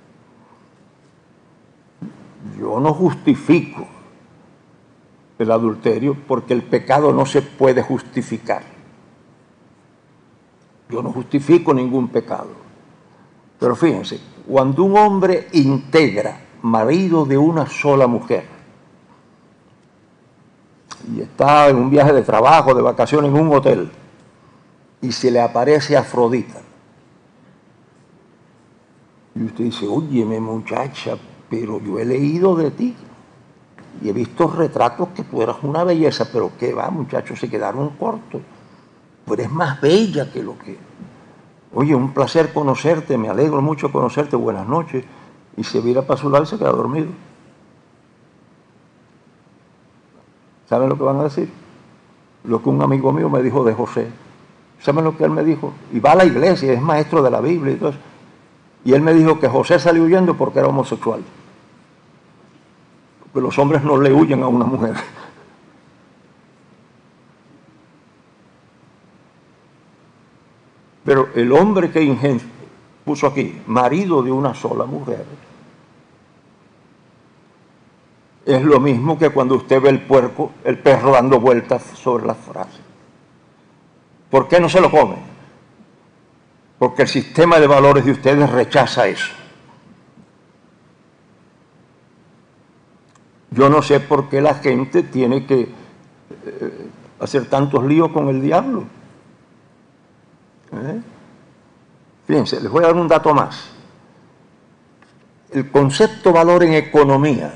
[SPEAKER 2] Yo no justifico el adulterio porque el pecado no se puede justificar. Yo no justifico ningún pecado. Pero fíjense, cuando un hombre integra, marido de una sola mujer, y está en un viaje de trabajo, de vacaciones en un hotel, y se le aparece Afrodita, y usted dice, óyeme muchacha, pero yo he leído de ti, y he visto retratos que tú eras una belleza, pero qué va, muchachos, se quedaron cortos. Tú eres más bella que lo que... Oye, un placer conocerte, me alegro mucho conocerte, buenas noches. Y se vira para su lado y se queda dormido. ¿Saben lo que van a decir? Lo que un amigo mío me dijo de José. ¿Saben lo que él me dijo? Y va a la iglesia, es maestro de la Biblia y todo eso. Y él me dijo que José salió huyendo porque era homosexual. Porque los hombres no le huyen a una mujer. Pero el hombre que ingen puso aquí, marido de una sola mujer, es lo mismo que cuando usted ve el puerco, el perro dando vueltas sobre la frase. ¿Por qué no se lo come? Porque el sistema de valores de ustedes rechaza eso. Yo no sé por qué la gente tiene que eh, hacer tantos líos con el diablo. ¿Eh? Fíjense, les voy a dar un dato más. El concepto valor en economía.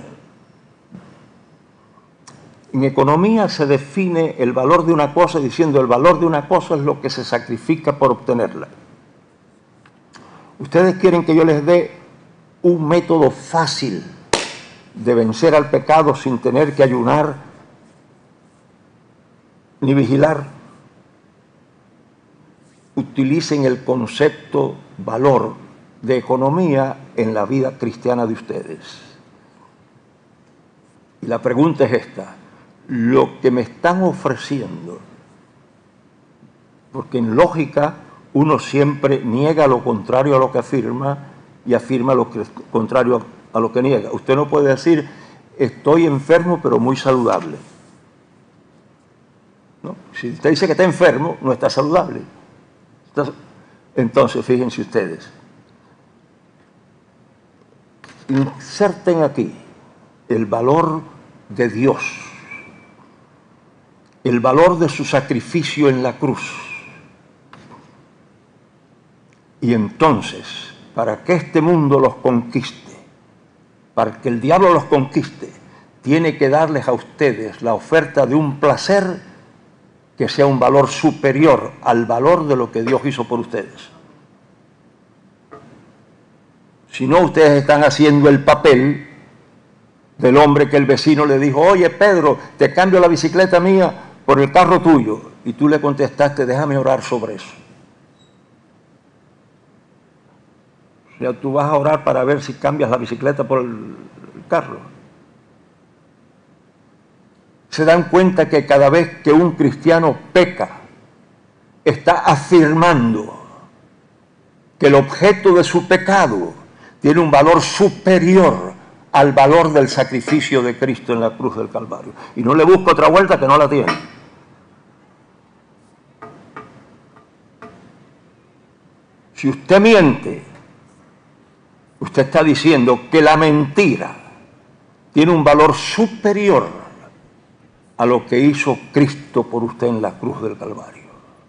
[SPEAKER 2] En economía se define el valor de una cosa diciendo el valor de una cosa es lo que se sacrifica por obtenerla. Ustedes quieren que yo les dé un método fácil de vencer al pecado sin tener que ayunar ni vigilar. Utilicen el concepto valor de economía en la vida cristiana de ustedes. Y la pregunta es esta: lo que me están ofreciendo, porque en lógica uno siempre niega lo contrario a lo que afirma y afirma lo que, contrario a lo que niega. Usted no puede decir estoy enfermo pero muy saludable, ¿no? Si usted dice que está enfermo, no está saludable. Entonces, fíjense ustedes, inserten aquí el valor de Dios, el valor de su sacrificio en la cruz. Y entonces, para que este mundo los conquiste, para que el diablo los conquiste, tiene que darles a ustedes la oferta de un placer que sea un valor superior al valor de lo que Dios hizo por ustedes. Si no, ustedes están haciendo el papel del hombre que el vecino le dijo, oye Pedro, te cambio la bicicleta mía por el carro tuyo. Y tú le contestaste, déjame orar sobre eso. O sea, tú vas a orar para ver si cambias la bicicleta por el, el carro. Se dan cuenta que cada vez que un cristiano peca, está afirmando que el objeto de su pecado tiene un valor superior al valor del sacrificio de Cristo en la cruz del Calvario. Y no le busco otra vuelta que no la tiene. Si usted miente, usted está diciendo que la mentira tiene un valor superior a lo que hizo Cristo por usted en la cruz del Calvario.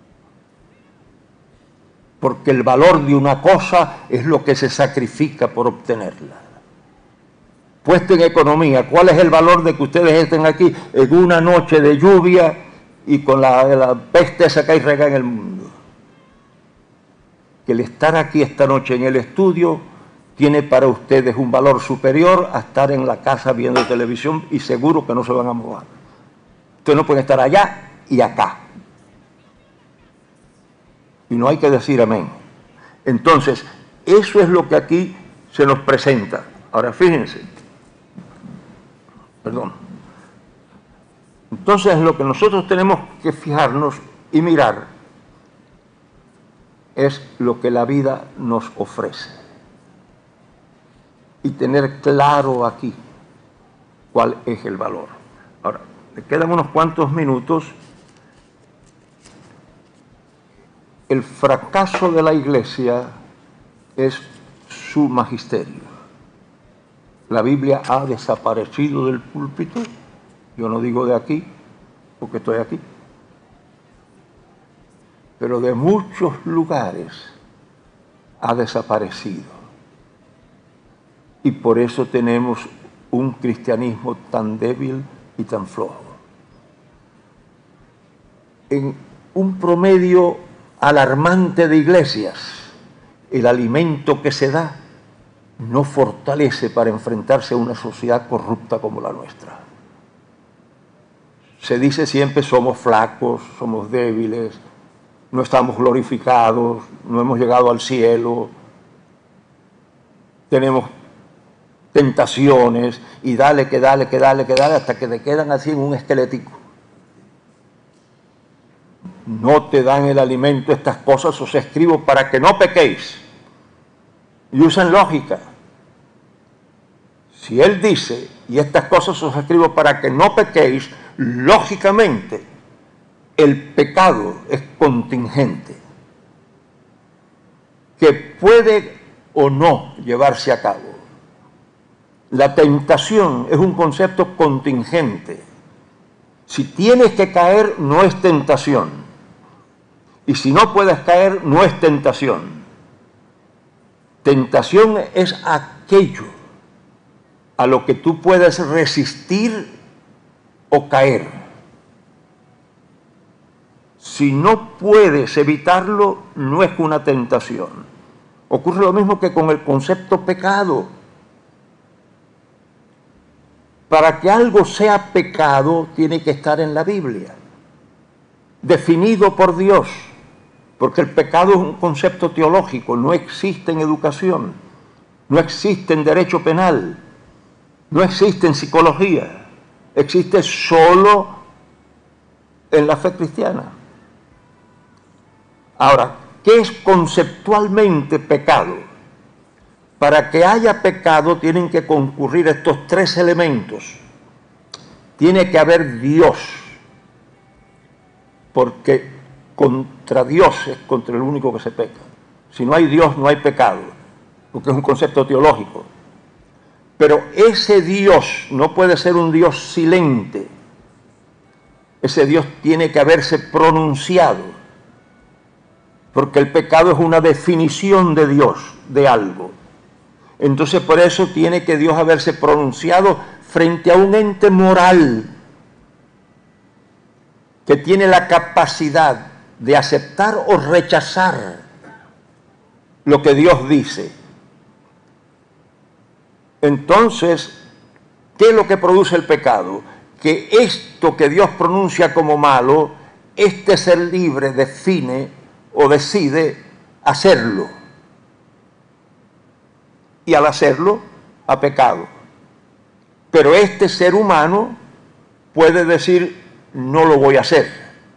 [SPEAKER 2] Porque el valor de una cosa es lo que se sacrifica por obtenerla. Puesto en economía, ¿cuál es el valor de que ustedes estén aquí en una noche de lluvia y con la, la peste esa que hay regada en el mundo? Que el estar aquí esta noche en el estudio tiene para ustedes un valor superior a estar en la casa viendo televisión y seguro que no se van a mover. Ustedes no pueden estar allá y acá. Y no hay que decir amén. Entonces, eso es lo que aquí se nos presenta. Ahora, fíjense. Perdón. Entonces, lo que nosotros tenemos que fijarnos y mirar es lo que la vida nos ofrece. Y tener claro aquí cuál es el valor. Ahora, me quedan unos cuantos minutos. El fracaso de la Iglesia es su magisterio. La Biblia ha desaparecido del púlpito. Yo no digo de aquí, porque estoy aquí. Pero de muchos lugares ha desaparecido. Y por eso tenemos un cristianismo tan débil y tan flojo. En un promedio alarmante de iglesias, el alimento que se da no fortalece para enfrentarse a una sociedad corrupta como la nuestra. Se dice siempre somos flacos, somos débiles, no estamos glorificados, no hemos llegado al cielo, tenemos tentaciones y dale, que dale, que dale, que dale, hasta que te quedan así en un esquelético. No te dan el alimento, estas cosas os escribo para que no pequéis. Y usan lógica. Si él dice, y estas cosas os escribo para que no pequéis, lógicamente el pecado es contingente, que puede o no llevarse a cabo. La tentación es un concepto contingente. Si tienes que caer, no es tentación. Y si no puedes caer, no es tentación. Tentación es aquello a lo que tú puedes resistir o caer. Si no puedes evitarlo, no es una tentación. Ocurre lo mismo que con el concepto pecado. Para que algo sea pecado, tiene que estar en la Biblia, definido por Dios, porque el pecado es un concepto teológico, no existe en educación, no existe en derecho penal, no existe en psicología, existe solo en la fe cristiana. Ahora, ¿qué es conceptualmente pecado? Para que haya pecado tienen que concurrir estos tres elementos. Tiene que haber Dios, porque contra Dios es contra el único que se peca. Si no hay Dios, no hay pecado, porque es un concepto teológico. Pero ese Dios no puede ser un Dios silente. Ese Dios tiene que haberse pronunciado, porque el pecado es una definición de Dios, de algo. Entonces por eso tiene que Dios haberse pronunciado frente a un ente moral que tiene la capacidad de aceptar o rechazar lo que Dios dice. Entonces, ¿qué es lo que produce el pecado? Que esto que Dios pronuncia como malo, este ser libre define o decide hacerlo. Y al hacerlo, ha pecado. Pero este ser humano puede decir, no lo voy a hacer.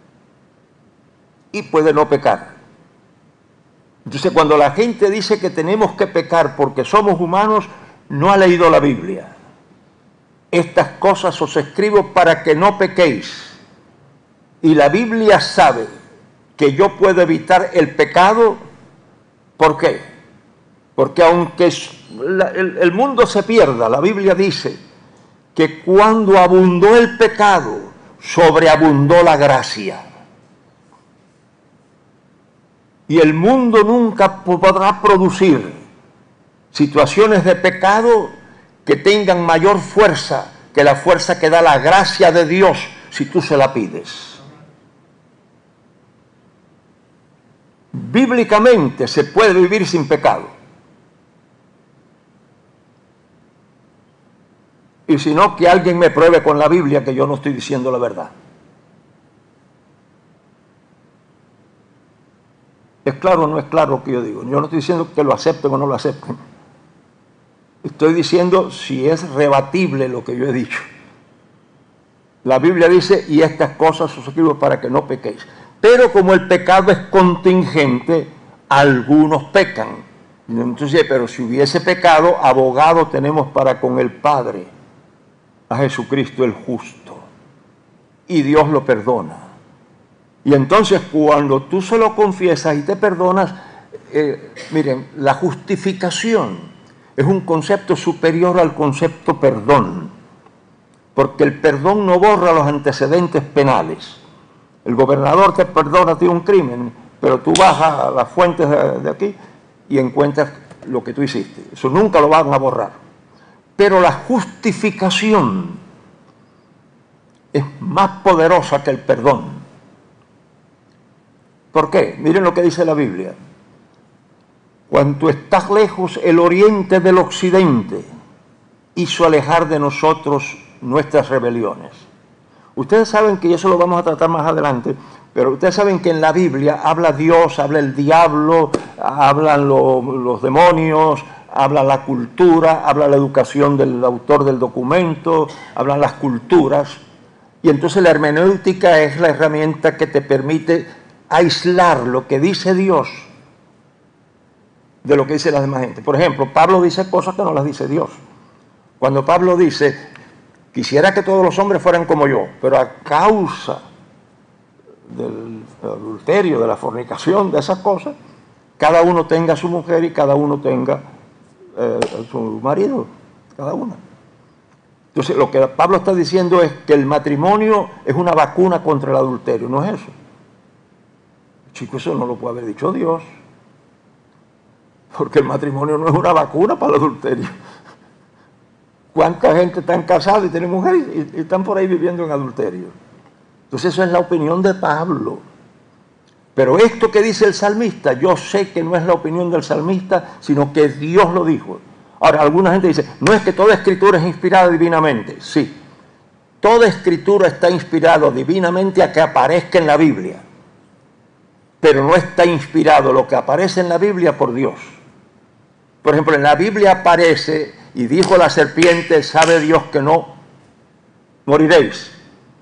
[SPEAKER 2] Y puede no pecar. Entonces, cuando la gente dice que tenemos que pecar porque somos humanos, no ha leído la Biblia. Estas cosas os escribo para que no pequéis. Y la Biblia sabe que yo puedo evitar el pecado. ¿Por qué? Porque aunque el mundo se pierda, la Biblia dice que cuando abundó el pecado, sobreabundó la gracia. Y el mundo nunca podrá producir situaciones de pecado que tengan mayor fuerza que la fuerza que da la gracia de Dios si tú se la pides. Bíblicamente se puede vivir sin pecado. Y si no, que alguien me pruebe con la Biblia que yo no estoy diciendo la verdad. ¿Es claro o no es claro lo que yo digo? Yo no estoy diciendo que lo acepten o no lo acepten. Estoy diciendo si es rebatible lo que yo he dicho. La Biblia dice, y estas cosas os escribo para que no pequéis. Pero como el pecado es contingente, algunos pecan. Entonces, pero si hubiese pecado, abogado tenemos para con el Padre, a Jesucristo el justo. Y Dios lo perdona. Y entonces cuando tú se lo confiesas y te perdonas, eh, miren, la justificación es un concepto superior al concepto perdón, porque el perdón no borra los antecedentes penales. El gobernador te perdona a ti un crimen, pero tú vas a las fuentes de, de aquí y encuentras lo que tú hiciste. Eso nunca lo van a borrar. Pero la justificación es más poderosa que el perdón. ¿Por qué? Miren lo que dice la Biblia. Cuanto estás lejos, el oriente del occidente hizo alejar de nosotros nuestras rebeliones. Ustedes saben que eso lo vamos a tratar más adelante, pero ustedes saben que en la Biblia habla Dios, habla el diablo, hablan lo, los demonios, habla la cultura, habla la educación del autor del documento, hablan las culturas. Y entonces la hermenéutica es la herramienta que te permite aislar lo que dice Dios de lo que dice la demás gente. Por ejemplo, Pablo dice cosas que no las dice Dios. Cuando Pablo dice, quisiera que todos los hombres fueran como yo, pero a causa del adulterio, de la fornicación, de esas cosas, cada uno tenga su mujer y cada uno tenga eh, su marido, cada una. Entonces, lo que Pablo está diciendo es que el matrimonio es una vacuna contra el adulterio, no es eso. Chicos, eso no lo puede haber dicho Dios, porque el matrimonio no es una vacuna para el adulterio. ¿Cuánta gente está casada y tiene mujer y, y están por ahí viviendo en adulterio? Entonces eso es la opinión de Pablo. Pero esto que dice el salmista, yo sé que no es la opinión del salmista, sino que Dios lo dijo. Ahora, alguna gente dice, no es que toda escritura es inspirada divinamente. Sí, toda escritura está inspirada divinamente a que aparezca en la Biblia. Pero no está inspirado lo que aparece en la Biblia por Dios. Por ejemplo, en la Biblia aparece, y dijo la serpiente, sabe Dios que no moriréis.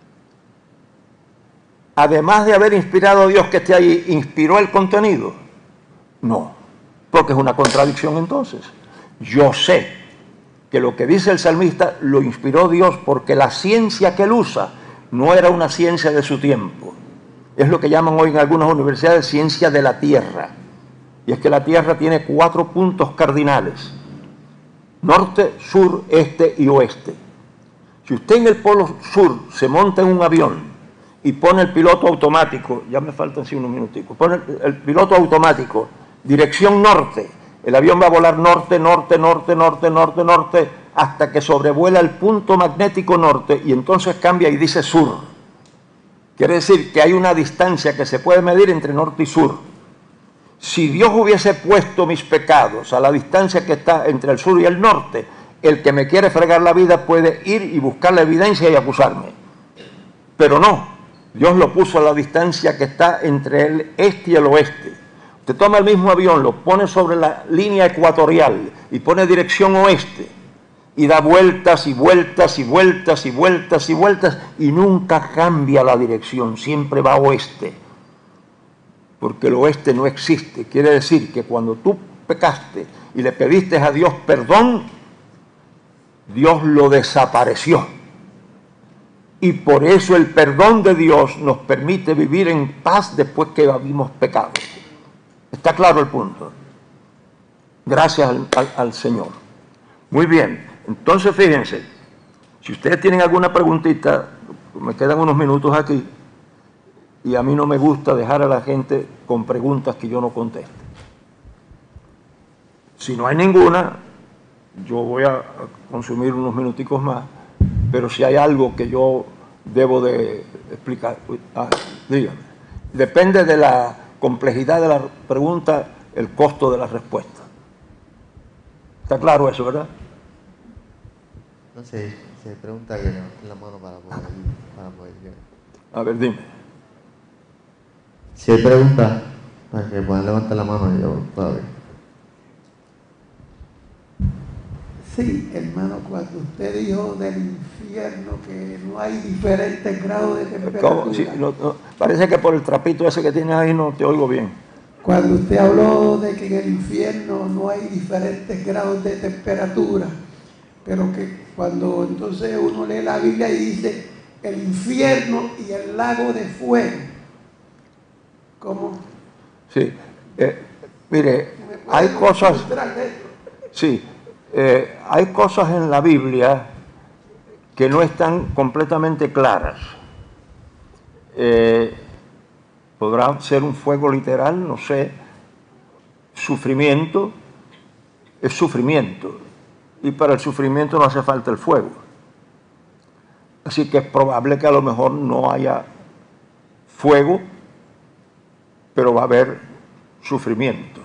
[SPEAKER 2] Además de haber inspirado a Dios que esté ahí, ¿inspiró el contenido? No, porque es una contradicción entonces. Yo sé que lo que dice el salmista lo inspiró Dios porque la ciencia que él usa no era una ciencia de su tiempo. Es lo que llaman hoy en algunas universidades ciencia de la Tierra. Y es que la Tierra tiene cuatro puntos cardinales: norte, sur, este y oeste. Si usted en el polo sur se monta en un avión y pone el piloto automático, ya me faltan sí unos minuticos, pone el, el piloto automático, dirección norte, el avión va a volar norte, norte, norte, norte, norte, norte, hasta que sobrevuela el punto magnético norte y entonces cambia y dice sur. Quiere decir que hay una distancia que se puede medir entre norte y sur. Si Dios hubiese puesto mis pecados a la distancia que está entre el sur y el norte, el que me quiere fregar la vida puede ir y buscar la evidencia y acusarme. Pero no, Dios lo puso a la distancia que está entre el este y el oeste. Usted toma el mismo avión, lo pone sobre la línea ecuatorial y pone dirección oeste y da vueltas y vueltas y vueltas y vueltas y vueltas y nunca cambia la dirección, siempre va a oeste. Porque el oeste no existe. Quiere decir que cuando tú pecaste y le pediste a Dios perdón, Dios lo desapareció. Y por eso el perdón de Dios nos permite vivir en paz después que habíamos pecado. ¿Está claro el punto? Gracias al, al, al Señor. Muy bien. Entonces, fíjense, si ustedes tienen alguna preguntita, me quedan unos minutos aquí, y a mí no me gusta dejar a la gente con preguntas que yo no conteste. Si no hay ninguna, yo voy a consumir unos minuticos más, pero si hay algo que yo debo de explicar, ah, dígame. Depende de la complejidad de la pregunta, el costo de la respuesta. ¿Está claro eso, verdad?
[SPEAKER 3] No sé, se pregunta que levanten la mano para poder, para poder llegar.
[SPEAKER 2] A ver, dime.
[SPEAKER 3] Si hay preguntas, para que puedan levantar la mano y yo pueda ver.
[SPEAKER 4] Sí, hermano, cuando usted dijo del infierno que no hay diferentes grados de temperatura.
[SPEAKER 2] Sí, no, no, parece que por el trapito ese que tienes ahí no te oigo bien.
[SPEAKER 4] cuando usted habló de que en el infierno no hay diferentes grados de temperatura, pero que cuando entonces uno lee la Biblia y dice el infierno y el lago de fuego, ¿cómo?
[SPEAKER 2] Sí, eh, mire, hay cosas, sí, eh, hay cosas en la Biblia que no están completamente claras. Eh, podrá ser un fuego literal, no sé. Sufrimiento es sufrimiento, y para el sufrimiento no hace falta el fuego. Así que es probable que a lo mejor no haya fuego, pero va a haber sufrimiento.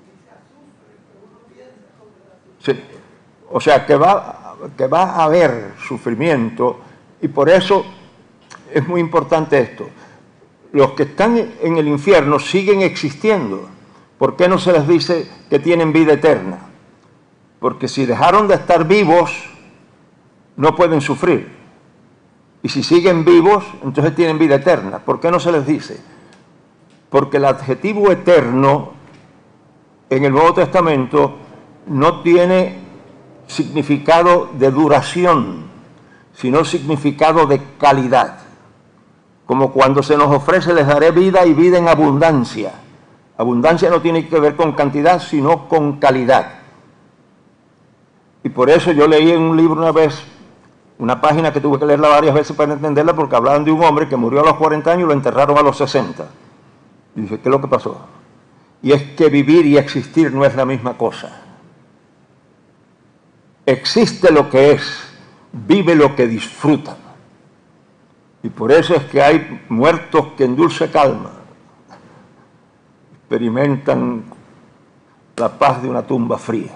[SPEAKER 2] Sí. O sea que va, que va a haber sufrimiento, y por eso es muy importante esto. Los que están en el infierno siguen existiendo. ¿Por qué no se les dice que tienen vida eterna? Porque si dejaron de estar vivos, no pueden sufrir. Y si siguen vivos, entonces tienen vida eterna. ¿Por qué no se les dice? Porque el adjetivo eterno en el Nuevo Testamento no tiene significado de duración, sino significado de calidad. Como cuando se nos ofrece, les daré vida y vida en abundancia. Abundancia no tiene que ver con cantidad, sino con calidad. Y por eso yo leí en un libro una vez, una página que tuve que leerla varias veces para entenderla, porque hablaban de un hombre que murió a los cuarenta años y lo enterraron a los sesenta. Y dije, ¿qué es lo que pasó? Y es que vivir y existir no es la misma cosa. Existe lo que es, vive lo que disfruta. Y por eso es que hay muertos que en dulce calma experimentan la paz de una tumba fría.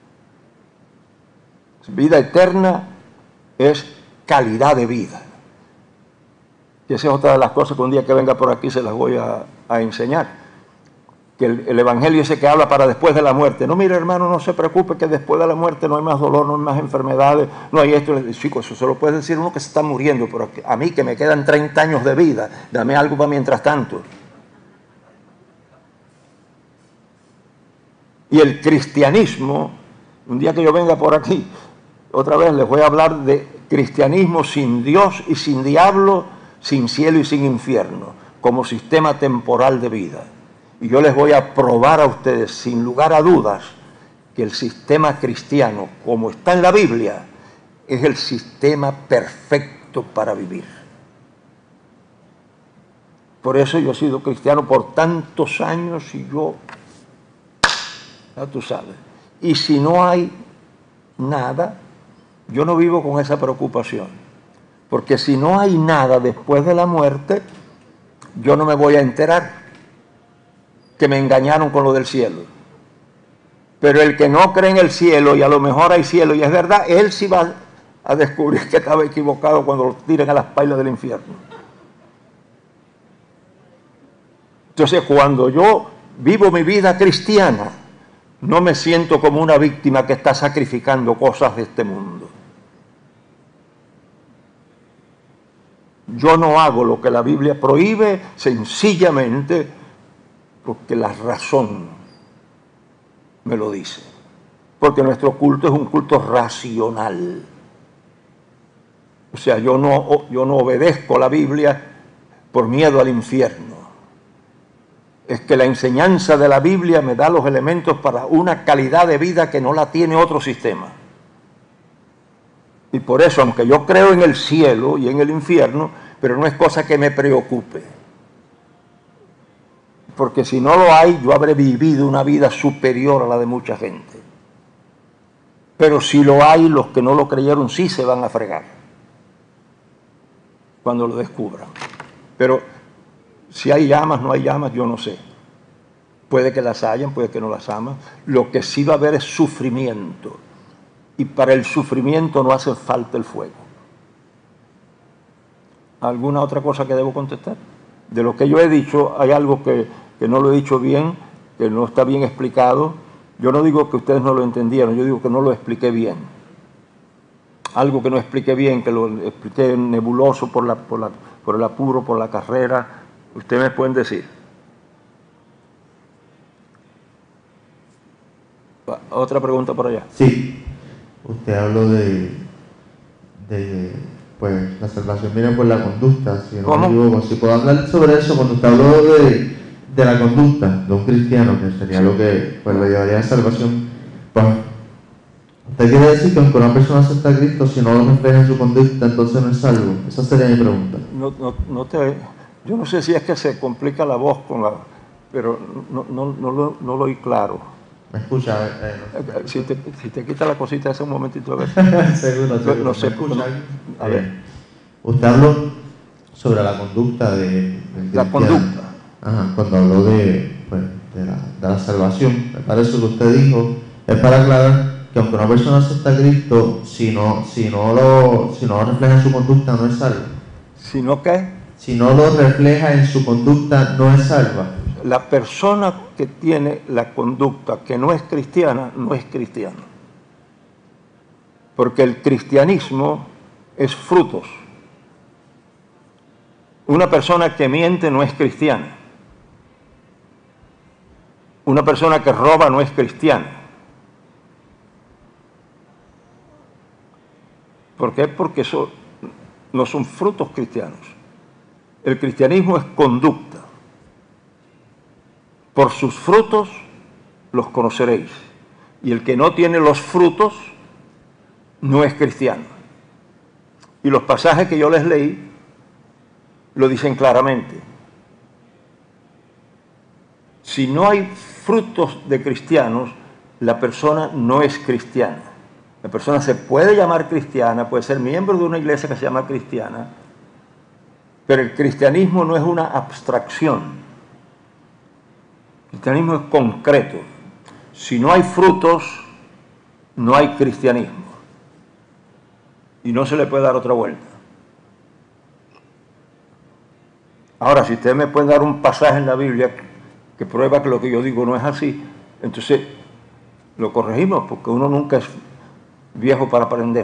[SPEAKER 2] Vida eterna es calidad de vida. Y esa es otra de las cosas que un día que venga por aquí se las voy a, a enseñar. Que el, el evangelio ese que habla para después de la muerte. No, mire hermano, no se preocupe que después de la muerte no hay más dolor, no hay más enfermedades, no hay esto. Chicos, eso se lo puede decir uno que se está muriendo, pero a mí que me quedan treinta años de vida, dame algo para mientras tanto. Y el cristianismo, un día que yo venga por aquí, otra vez les voy a hablar de cristianismo sin Dios y sin diablo, sin cielo y sin infierno, como sistema temporal de vida. Y yo les voy a probar a ustedes, sin lugar a dudas, que el sistema cristiano, como está en la Biblia, es el sistema perfecto para vivir. Por eso yo he sido cristiano por tantos años y yo, ya tú sabes. Y si no hay nada, yo no vivo con esa preocupación. Porque si no hay nada después de la muerte, yo no me voy a enterar que me engañaron con lo del cielo. Pero el que no cree en el cielo, y a lo mejor hay cielo y es verdad, él sí va a descubrir que estaba equivocado cuando lo tiren a las pailas del infierno. Entonces, cuando yo vivo mi vida cristiana, no me siento como una víctima que está sacrificando cosas de este mundo. Yo no hago lo que la Biblia prohíbe, sencillamente porque la razón me lo dice. Porque nuestro culto es un culto racional. O sea, yo no, yo no obedezco a la Biblia por miedo al infierno. Es que la enseñanza de la Biblia me da los elementos para una calidad de vida que no la tiene otro sistema. Y por eso, aunque yo creo en el cielo y en el infierno, pero no es cosa que me preocupe. Porque si no lo hay, yo habré vivido una vida superior a la de mucha gente. Pero si lo hay, los que no lo creyeron sí se van a fregar cuando lo descubran. Pero si hay llamas, no hay llamas, yo no sé. Puede que las hayan, puede que no las aman. Lo que sí va a haber es sufrimiento. Y para el sufrimiento no hace falta el fuego. ¿Alguna otra cosa que debo contestar? De lo que yo he dicho, hay algo que, que no lo he dicho bien, que no está bien explicado. Yo no digo que ustedes no lo entendieron, yo digo que no lo expliqué bien. Algo que no expliqué bien, que lo expliqué nebuloso por, la, por, la, por el apuro, por la carrera, ustedes me pueden decir. Otra pregunta por allá.
[SPEAKER 3] Sí, usted habló de, de pues, la salvación viene por la conducta. Si no
[SPEAKER 2] ¿Cómo?
[SPEAKER 3] me equivoco. Si puedo hablar sobre eso, cuando usted habló de, de la conducta de un cristiano, que sería sí. lo que pues, lo llevaría a salvación, pues, ¿usted quiere decir que aunque una persona acepta a Cristo, si no lo refleja en su conducta, entonces no es salvo? Esa sería mi pregunta.
[SPEAKER 2] No, no, no te, yo no sé si es que se complica la voz con la... pero no, no, no, lo, no lo oí claro.
[SPEAKER 3] ¿Me escucha? Eh, no,
[SPEAKER 2] ¿me si, te, si te quita la cosita ese un momentito a ver.
[SPEAKER 3] seguro, seguro. No, no sé.
[SPEAKER 2] ¿Me escucha?
[SPEAKER 3] No,
[SPEAKER 2] a ver.
[SPEAKER 3] Eh, usted habló sobre la conducta de... de
[SPEAKER 2] la conducta.
[SPEAKER 3] Ajá, cuando habló de, pues, de, la, de la salvación, me parece que usted dijo, es para aclarar que aunque una persona acepta a Cristo, si no, si no lo, si no lo refleja en su conducta, no es salva.
[SPEAKER 2] ¿Si no qué?
[SPEAKER 3] Si no lo refleja en su conducta, no es salva.
[SPEAKER 2] La persona que tiene la conducta que no es cristiana, no es cristiano. Porque el cristianismo es frutos. Una persona que miente no es cristiana. Una persona que roba no es cristiana. ¿Por qué? Porque eso no son frutos cristianos. El cristianismo es conducta. Por sus frutos los conoceréis. Y el que no tiene los frutos no es cristiano. Y los pasajes que yo les leí lo dicen claramente. Si no hay frutos de cristianos, la persona no es cristiana. La persona se puede llamar cristiana, puede ser miembro de una iglesia que se llama cristiana, pero el cristianismo no es una abstracción. El cristianismo es concreto. Si no hay frutos, no hay cristianismo. Y no se le puede dar otra vuelta. Ahora, si ustedes me pueden dar un pasaje en la Biblia que prueba que lo que yo digo no es así, entonces lo corregimos, porque uno nunca es viejo para aprender.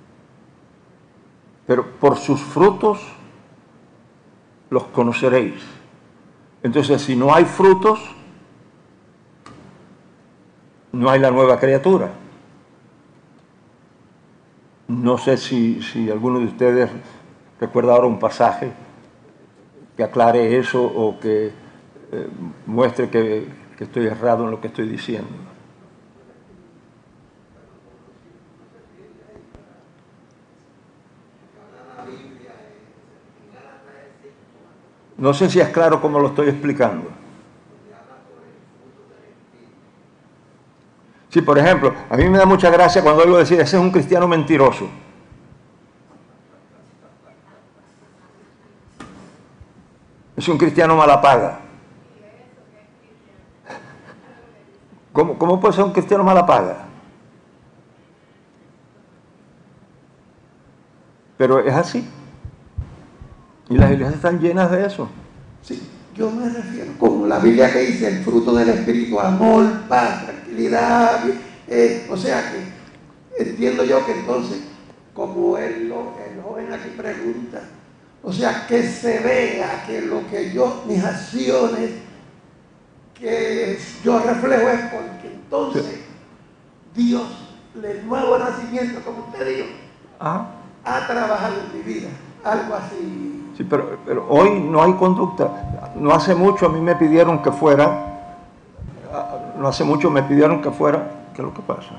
[SPEAKER 2] Pero por sus frutos los conoceréis. Entonces, si no hay frutos, no hay la nueva criatura. No sé si, si alguno de ustedes recuerda ahora un pasaje que aclare eso o que eh, muestre que, que estoy errado en lo que estoy diciendo. No sé si es claro cómo lo estoy explicando. Sí, por ejemplo, a mí me da mucha gracia cuando oigo decir, ese es un cristiano mentiroso. Es un cristiano mala paga. ¿Cómo, cómo puede ser un cristiano mala paga? Pero es así. Y las iglesias están llenas de eso.
[SPEAKER 4] Sí, yo me refiero, como la Biblia que dice, el fruto del Espíritu, amor, paz, tranquilidad, eh, o sea que entiendo yo que entonces, como él, lo, el joven aquí pregunta, o sea, que se vea que lo que yo, mis acciones, que yo reflejo es porque entonces sí. Dios, el nuevo nacimiento, como usted dijo,
[SPEAKER 2] Ajá.
[SPEAKER 4] ha trabajado en mi vida, algo así.
[SPEAKER 2] Sí, pero, pero hoy no hay conducta. No hace mucho a mí me pidieron que fuera, no hace mucho me pidieron que fuera, ¿qué es lo que pasa?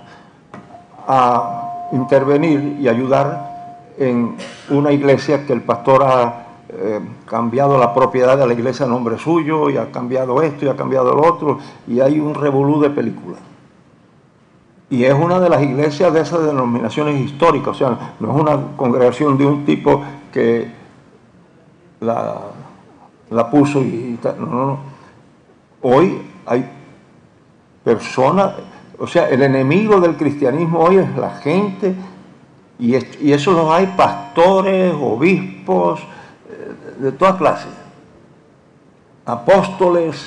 [SPEAKER 2] A intervenir y ayudar en una iglesia que el pastor ha eh, cambiado la propiedad de la iglesia a nombre suyo y ha cambiado esto y ha cambiado lo otro y hay un revolú de películas. Y es una de las iglesias de esas denominaciones históricas, o sea, no es una congregación de un tipo que la, la puso y, y no, no, no. Hoy hay personas, o sea, el enemigo del cristianismo hoy es la gente, y, es, y eso los hay pastores, obispos, de, de todas clases, apóstoles,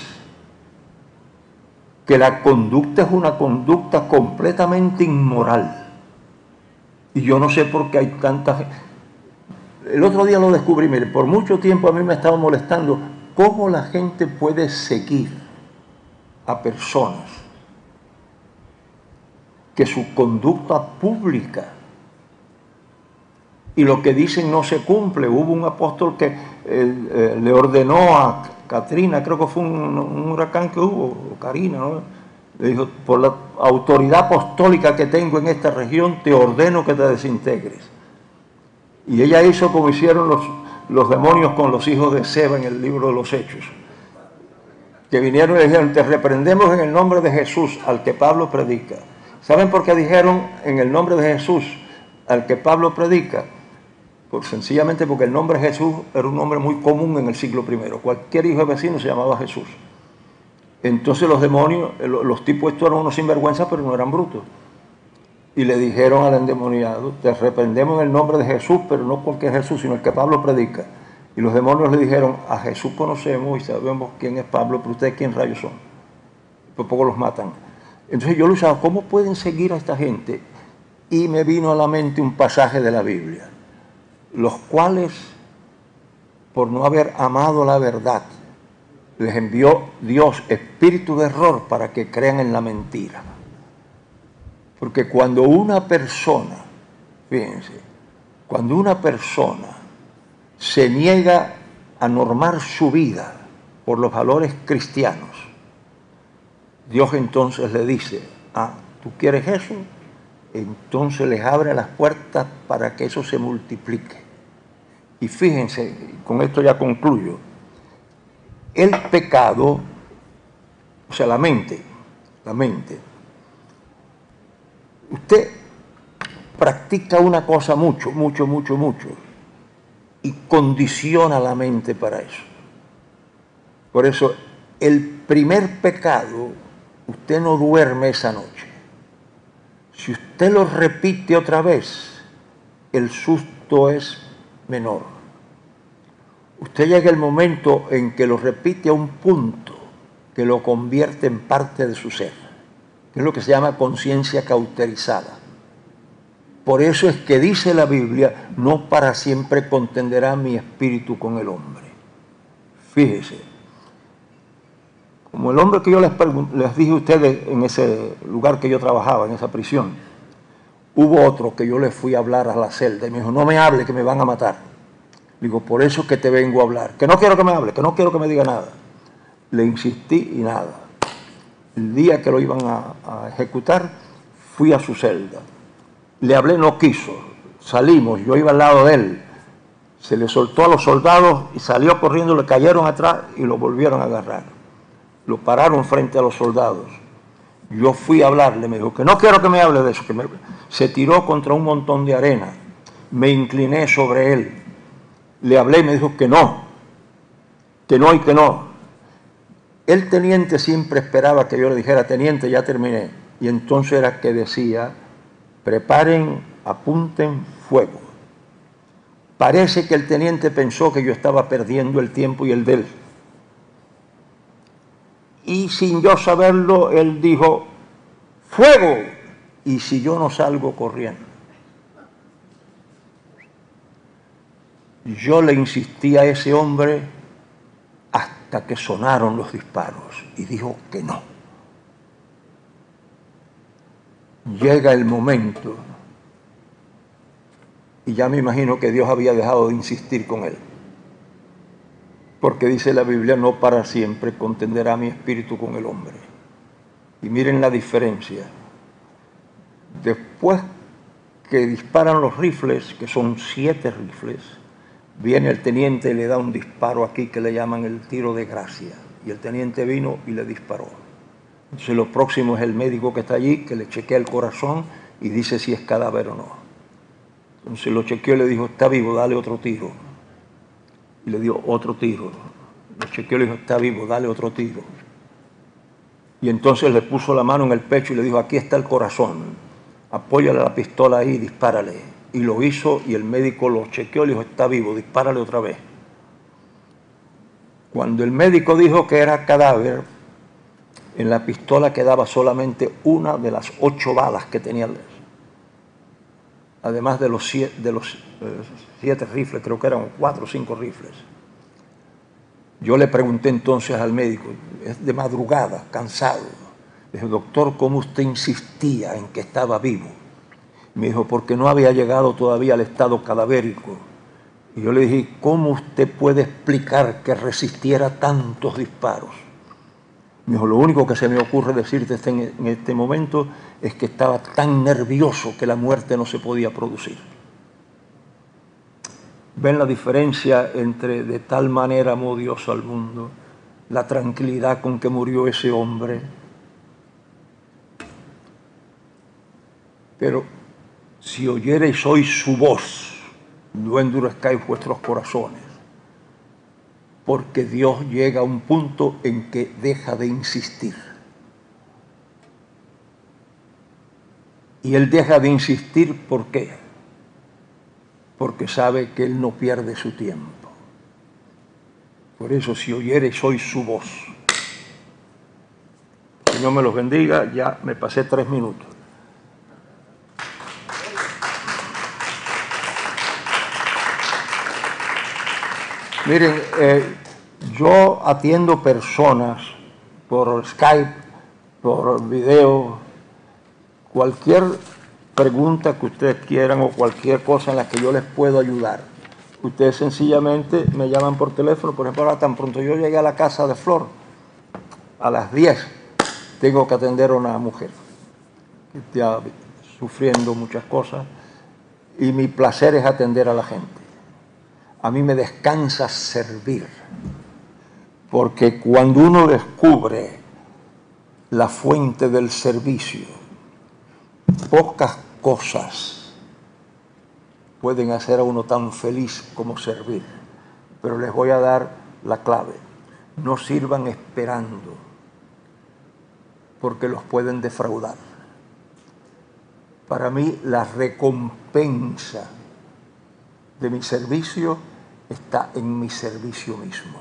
[SPEAKER 2] que la conducta es una conducta completamente inmoral. Y yo no sé por qué hay tanta gente. El otro día lo descubrí, mire, por mucho tiempo a mí me estaba molestando cómo la gente puede seguir a personas que su conducta pública y lo que dicen no se cumple. Hubo un apóstol que eh, eh, le ordenó a Katrina, creo que fue un, un huracán que hubo, o Karina, ¿no? Le dijo, por la autoridad apostólica que tengo en esta región, te ordeno que te desintegres. Y ella hizo como hicieron los, los demonios con los hijos de Seba en el libro de los Hechos, que vinieron y le dijeron, te reprendemos en el nombre de Jesús, al que Pablo predica. ¿Saben por qué dijeron en el nombre de Jesús, al que Pablo predica? Pues sencillamente porque el nombre Jesús era un nombre muy común en el siglo primero. Cualquier hijo de vecino se llamaba Jesús. Entonces los demonios, los tipos estos eran unos sinvergüenzas, pero no eran brutos. Y le dijeron al endemoniado, te reprendemos en el nombre de Jesús, pero no cualquier Jesús, sino el que Pablo predica. Y los demonios le dijeron, a Jesús conocemos y sabemos quién es Pablo, pero ustedes quién rayos son. Por poco los matan. Entonces yo lo usaba, ¿cómo pueden seguir a esta gente? Y me vino a la mente un pasaje de la Biblia, los cuales, por no haber amado la verdad, les envió Dios espíritu de error para que crean en la mentira. Porque cuando una persona, fíjense, cuando una persona se niega a normar su vida por los valores cristianos, Dios entonces le dice, ah, ¿tú quieres eso? Entonces les abre las puertas para que eso se multiplique. Y fíjense, con esto ya concluyo, el pecado, o sea, la mente, la mente, usted practica una cosa mucho, mucho, mucho, mucho, y condiciona la mente para eso. Por eso, el primer pecado, usted no duerme esa noche. Si usted lo repite otra vez, el susto es menor. Usted llega el momento en que lo repite a un punto que lo convierte en parte de su ser, que es lo que se llama conciencia cauterizada. Por eso es que dice la Biblia, no para siempre contenderá mi espíritu con el hombre. Fíjese, como el hombre que yo les, les dije a ustedes en ese lugar que yo trabajaba, en esa prisión, hubo otro que yo le fui a hablar a la celda y me dijo, no me hable que me van a matar. Digo, por eso es que te vengo a hablar, que no quiero que me hable, que no quiero que me diga nada. Le insistí y nada. El día que lo iban a, a ejecutar, fui a su celda. Le hablé, no quiso. Salimos, yo iba al lado de él. Se le soltó a los soldados y salió corriendo, le cayeron atrás y lo volvieron a agarrar. Lo pararon frente a los soldados. Yo fui a hablarle, me dijo que no quiero que me hable de eso. Que me... Se tiró contra un montón de arena. Me incliné sobre él. Le hablé y me dijo que no, que no y que no. El teniente siempre esperaba que yo le dijera, teniente, ya terminé. Y entonces era que decía, preparen, apunten, fuego. Parece que el teniente pensó que yo estaba perdiendo el tiempo y el de él. Y sin yo saberlo, él dijo, ¡fuego! Y si yo no salgo corriendo. Yo le insistí a ese hombre hasta que sonaron los disparos y dijo que no. Llega el momento y ya me imagino que Dios había dejado de insistir con él. Porque dice la Biblia, no para siempre contenderá mi espíritu con el hombre. Y miren la diferencia. Después que disparan los rifles, que son siete rifles, viene el teniente y le da un disparo aquí que le llaman el tiro de gracia. Y el teniente vino y le disparó. Entonces lo próximo es el médico que está allí, que le chequea el corazón y dice si es cadáver o no. Entonces lo chequeó y le dijo, está vivo, dale otro tiro. Y le dio otro tiro. Lo chequeó y le dijo, está vivo, dale otro tiro. Y entonces le puso la mano en el pecho y le dijo, aquí está el corazón. Apóyale la pistola ahí y dispárale. Y lo hizo y el médico lo chequeó y le dijo, está vivo, dispárale otra vez. Cuando el médico dijo que era cadáver, en la pistola quedaba solamente una de las ocho balas que tenía, además de los siete, de los, eh, siete rifles, creo que eran cuatro o cinco rifles. Yo le pregunté entonces al médico, es de madrugada, cansado, Le dije, doctor, ¿cómo usted insistía en que estaba vivo? Me dijo, porque no había llegado todavía al estado cadavérico. Y yo le dije, ¿cómo usted puede explicar que resistiera tantos disparos? Me dijo, lo único que se me ocurre decirte en este momento es que estaba tan nervioso que la muerte no se podía producir. ¿Ven la diferencia entre de tal manera amó Dios al mundo, la tranquilidad con que murió ese hombre? Pero si oyereis hoy su voz, no endurezcáis vuestros corazones, porque Dios llega a un punto en que deja de insistir. Y Él deja de insistir, ¿por qué? Porque sabe que Él no pierde su tiempo. Por eso, si oyereis hoy su voz. Señor me los bendiga, ya me pasé tres minutos. Miren, eh, yo atiendo personas por Skype, por video, cualquier pregunta que ustedes quieran o cualquier cosa en la que yo les puedo ayudar. Ustedes sencillamente me llaman por teléfono. Por ejemplo, ahora tan pronto yo llegué a la casa de Flor, a las diez, tengo que atender a una mujer que está sufriendo muchas cosas y mi placer es atender a la gente. A mí me descansa servir, porque cuando uno descubre la fuente del servicio, pocas cosas pueden hacer a uno tan feliz como servir. Pero les voy a dar la clave. No sirvan esperando, porque los pueden defraudar. Para mí, la recompensa de mi servicio está en mi servicio mismo.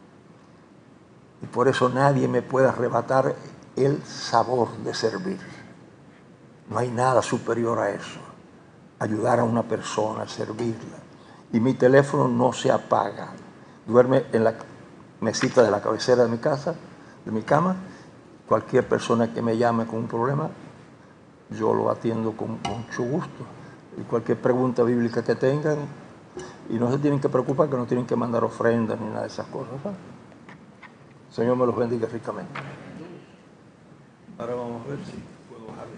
[SPEAKER 2] Y por eso nadie me puede arrebatar el sabor de servir. No hay nada superior a eso. Ayudar a una persona, servirla. Y mi teléfono no se apaga. Duerme en la mesita de la cabecera de mi casa, de mi cama. Cualquier persona que me llame con un problema, yo lo atiendo con mucho gusto. Y cualquier pregunta bíblica que tengan, y no se tienen que preocupar que no tienen que mandar ofrendas ni nada de esas cosas, ¿sabes? Señor me los bendiga ricamente. Ahora vamos a ver si puedo bajarle.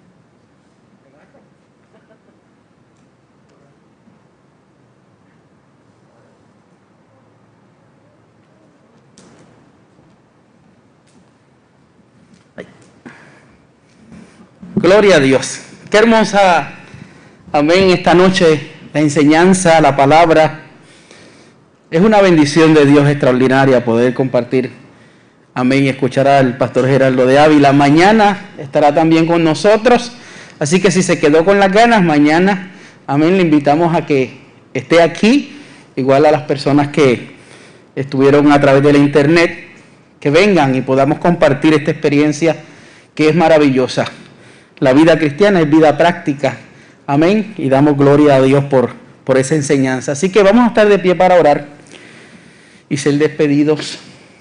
[SPEAKER 1] Gloria a Dios. Qué hermosa, amén, esta noche la enseñanza, la palabra. Es una bendición de Dios extraordinaria poder compartir, amén, y escuchar al pastor Gerardo de Ávila. Mañana estará también con nosotros, así que si se quedó con las ganas, mañana, amén, le invitamos a que esté aquí, igual a las personas que estuvieron a través de la internet, que vengan y podamos compartir esta experiencia que es maravillosa. La vida cristiana es vida práctica. Amén. Y damos gloria a Dios por, por esa enseñanza. Así que vamos a estar de pie para orar y ser despedidos.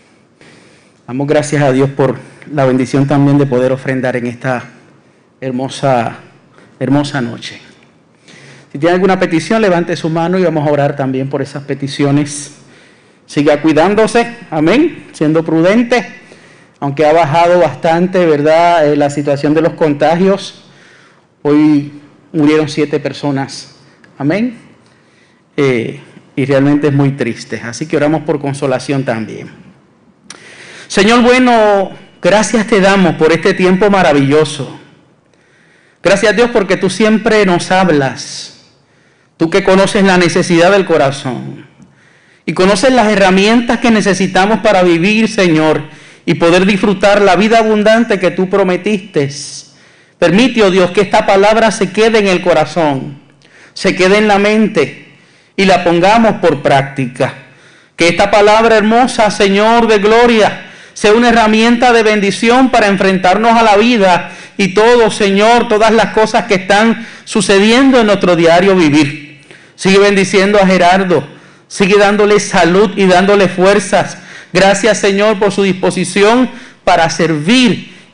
[SPEAKER 1] Damos gracias a Dios por la bendición también de poder ofrendar en esta hermosa, hermosa noche. Si tiene alguna petición, levante su mano y vamos a orar también por esas peticiones. Siga cuidándose. Amén. Siendo prudente. Aunque ha bajado bastante, ¿verdad?, eh, la situación de los contagios. Hoy murieron siete personas. Amén. Eh, y realmente es muy triste. Así que oramos por consolación también. Señor bueno, gracias te damos por este tiempo maravilloso. Gracias, Dios, porque tú siempre nos hablas. Tú que conoces la necesidad del corazón. Y conoces las herramientas que necesitamos para vivir, Señor, y poder disfrutar la vida abundante que tú prometiste. Permite, oh Dios, que esta palabra se quede en el corazón, se quede en la mente y la pongamos por práctica. Que esta palabra hermosa, Señor de gloria, sea una herramienta de bendición para enfrentarnos a la vida y todo, Señor, todas las cosas que están sucediendo en nuestro diario vivir. Sigue bendiciendo a Gerardo, sigue dándole salud y dándole fuerzas. Gracias, Señor, por su disposición para servir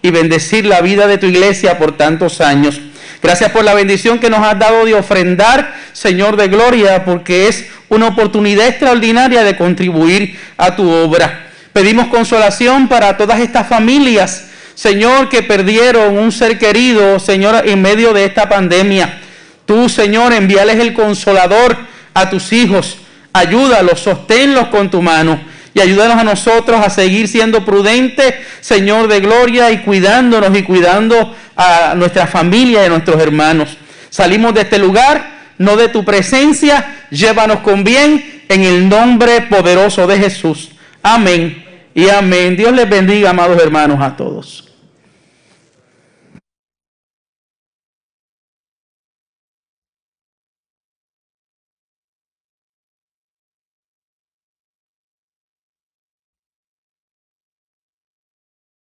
[SPEAKER 1] y bendecir la vida de tu iglesia por tantos años. Gracias por la bendición que nos has dado de ofrendar, Señor de gloria, porque es una oportunidad extraordinaria de contribuir a tu obra. Pedimos consolación para todas estas familias, Señor, que perdieron un ser querido, Señor, en medio de esta pandemia. Tú, Señor, envíales el consolador a tus hijos. Ayúdalos, sosténlos con tu mano y ayúdanos a nosotros a seguir siendo prudentes, Señor de gloria, y cuidándonos y cuidando a nuestra familia y a nuestros hermanos. Salimos de este lugar, no de tu presencia. Llévanos con bien en el nombre poderoso de Jesús. Amén y amén. Dios les bendiga, amados hermanos, a todos.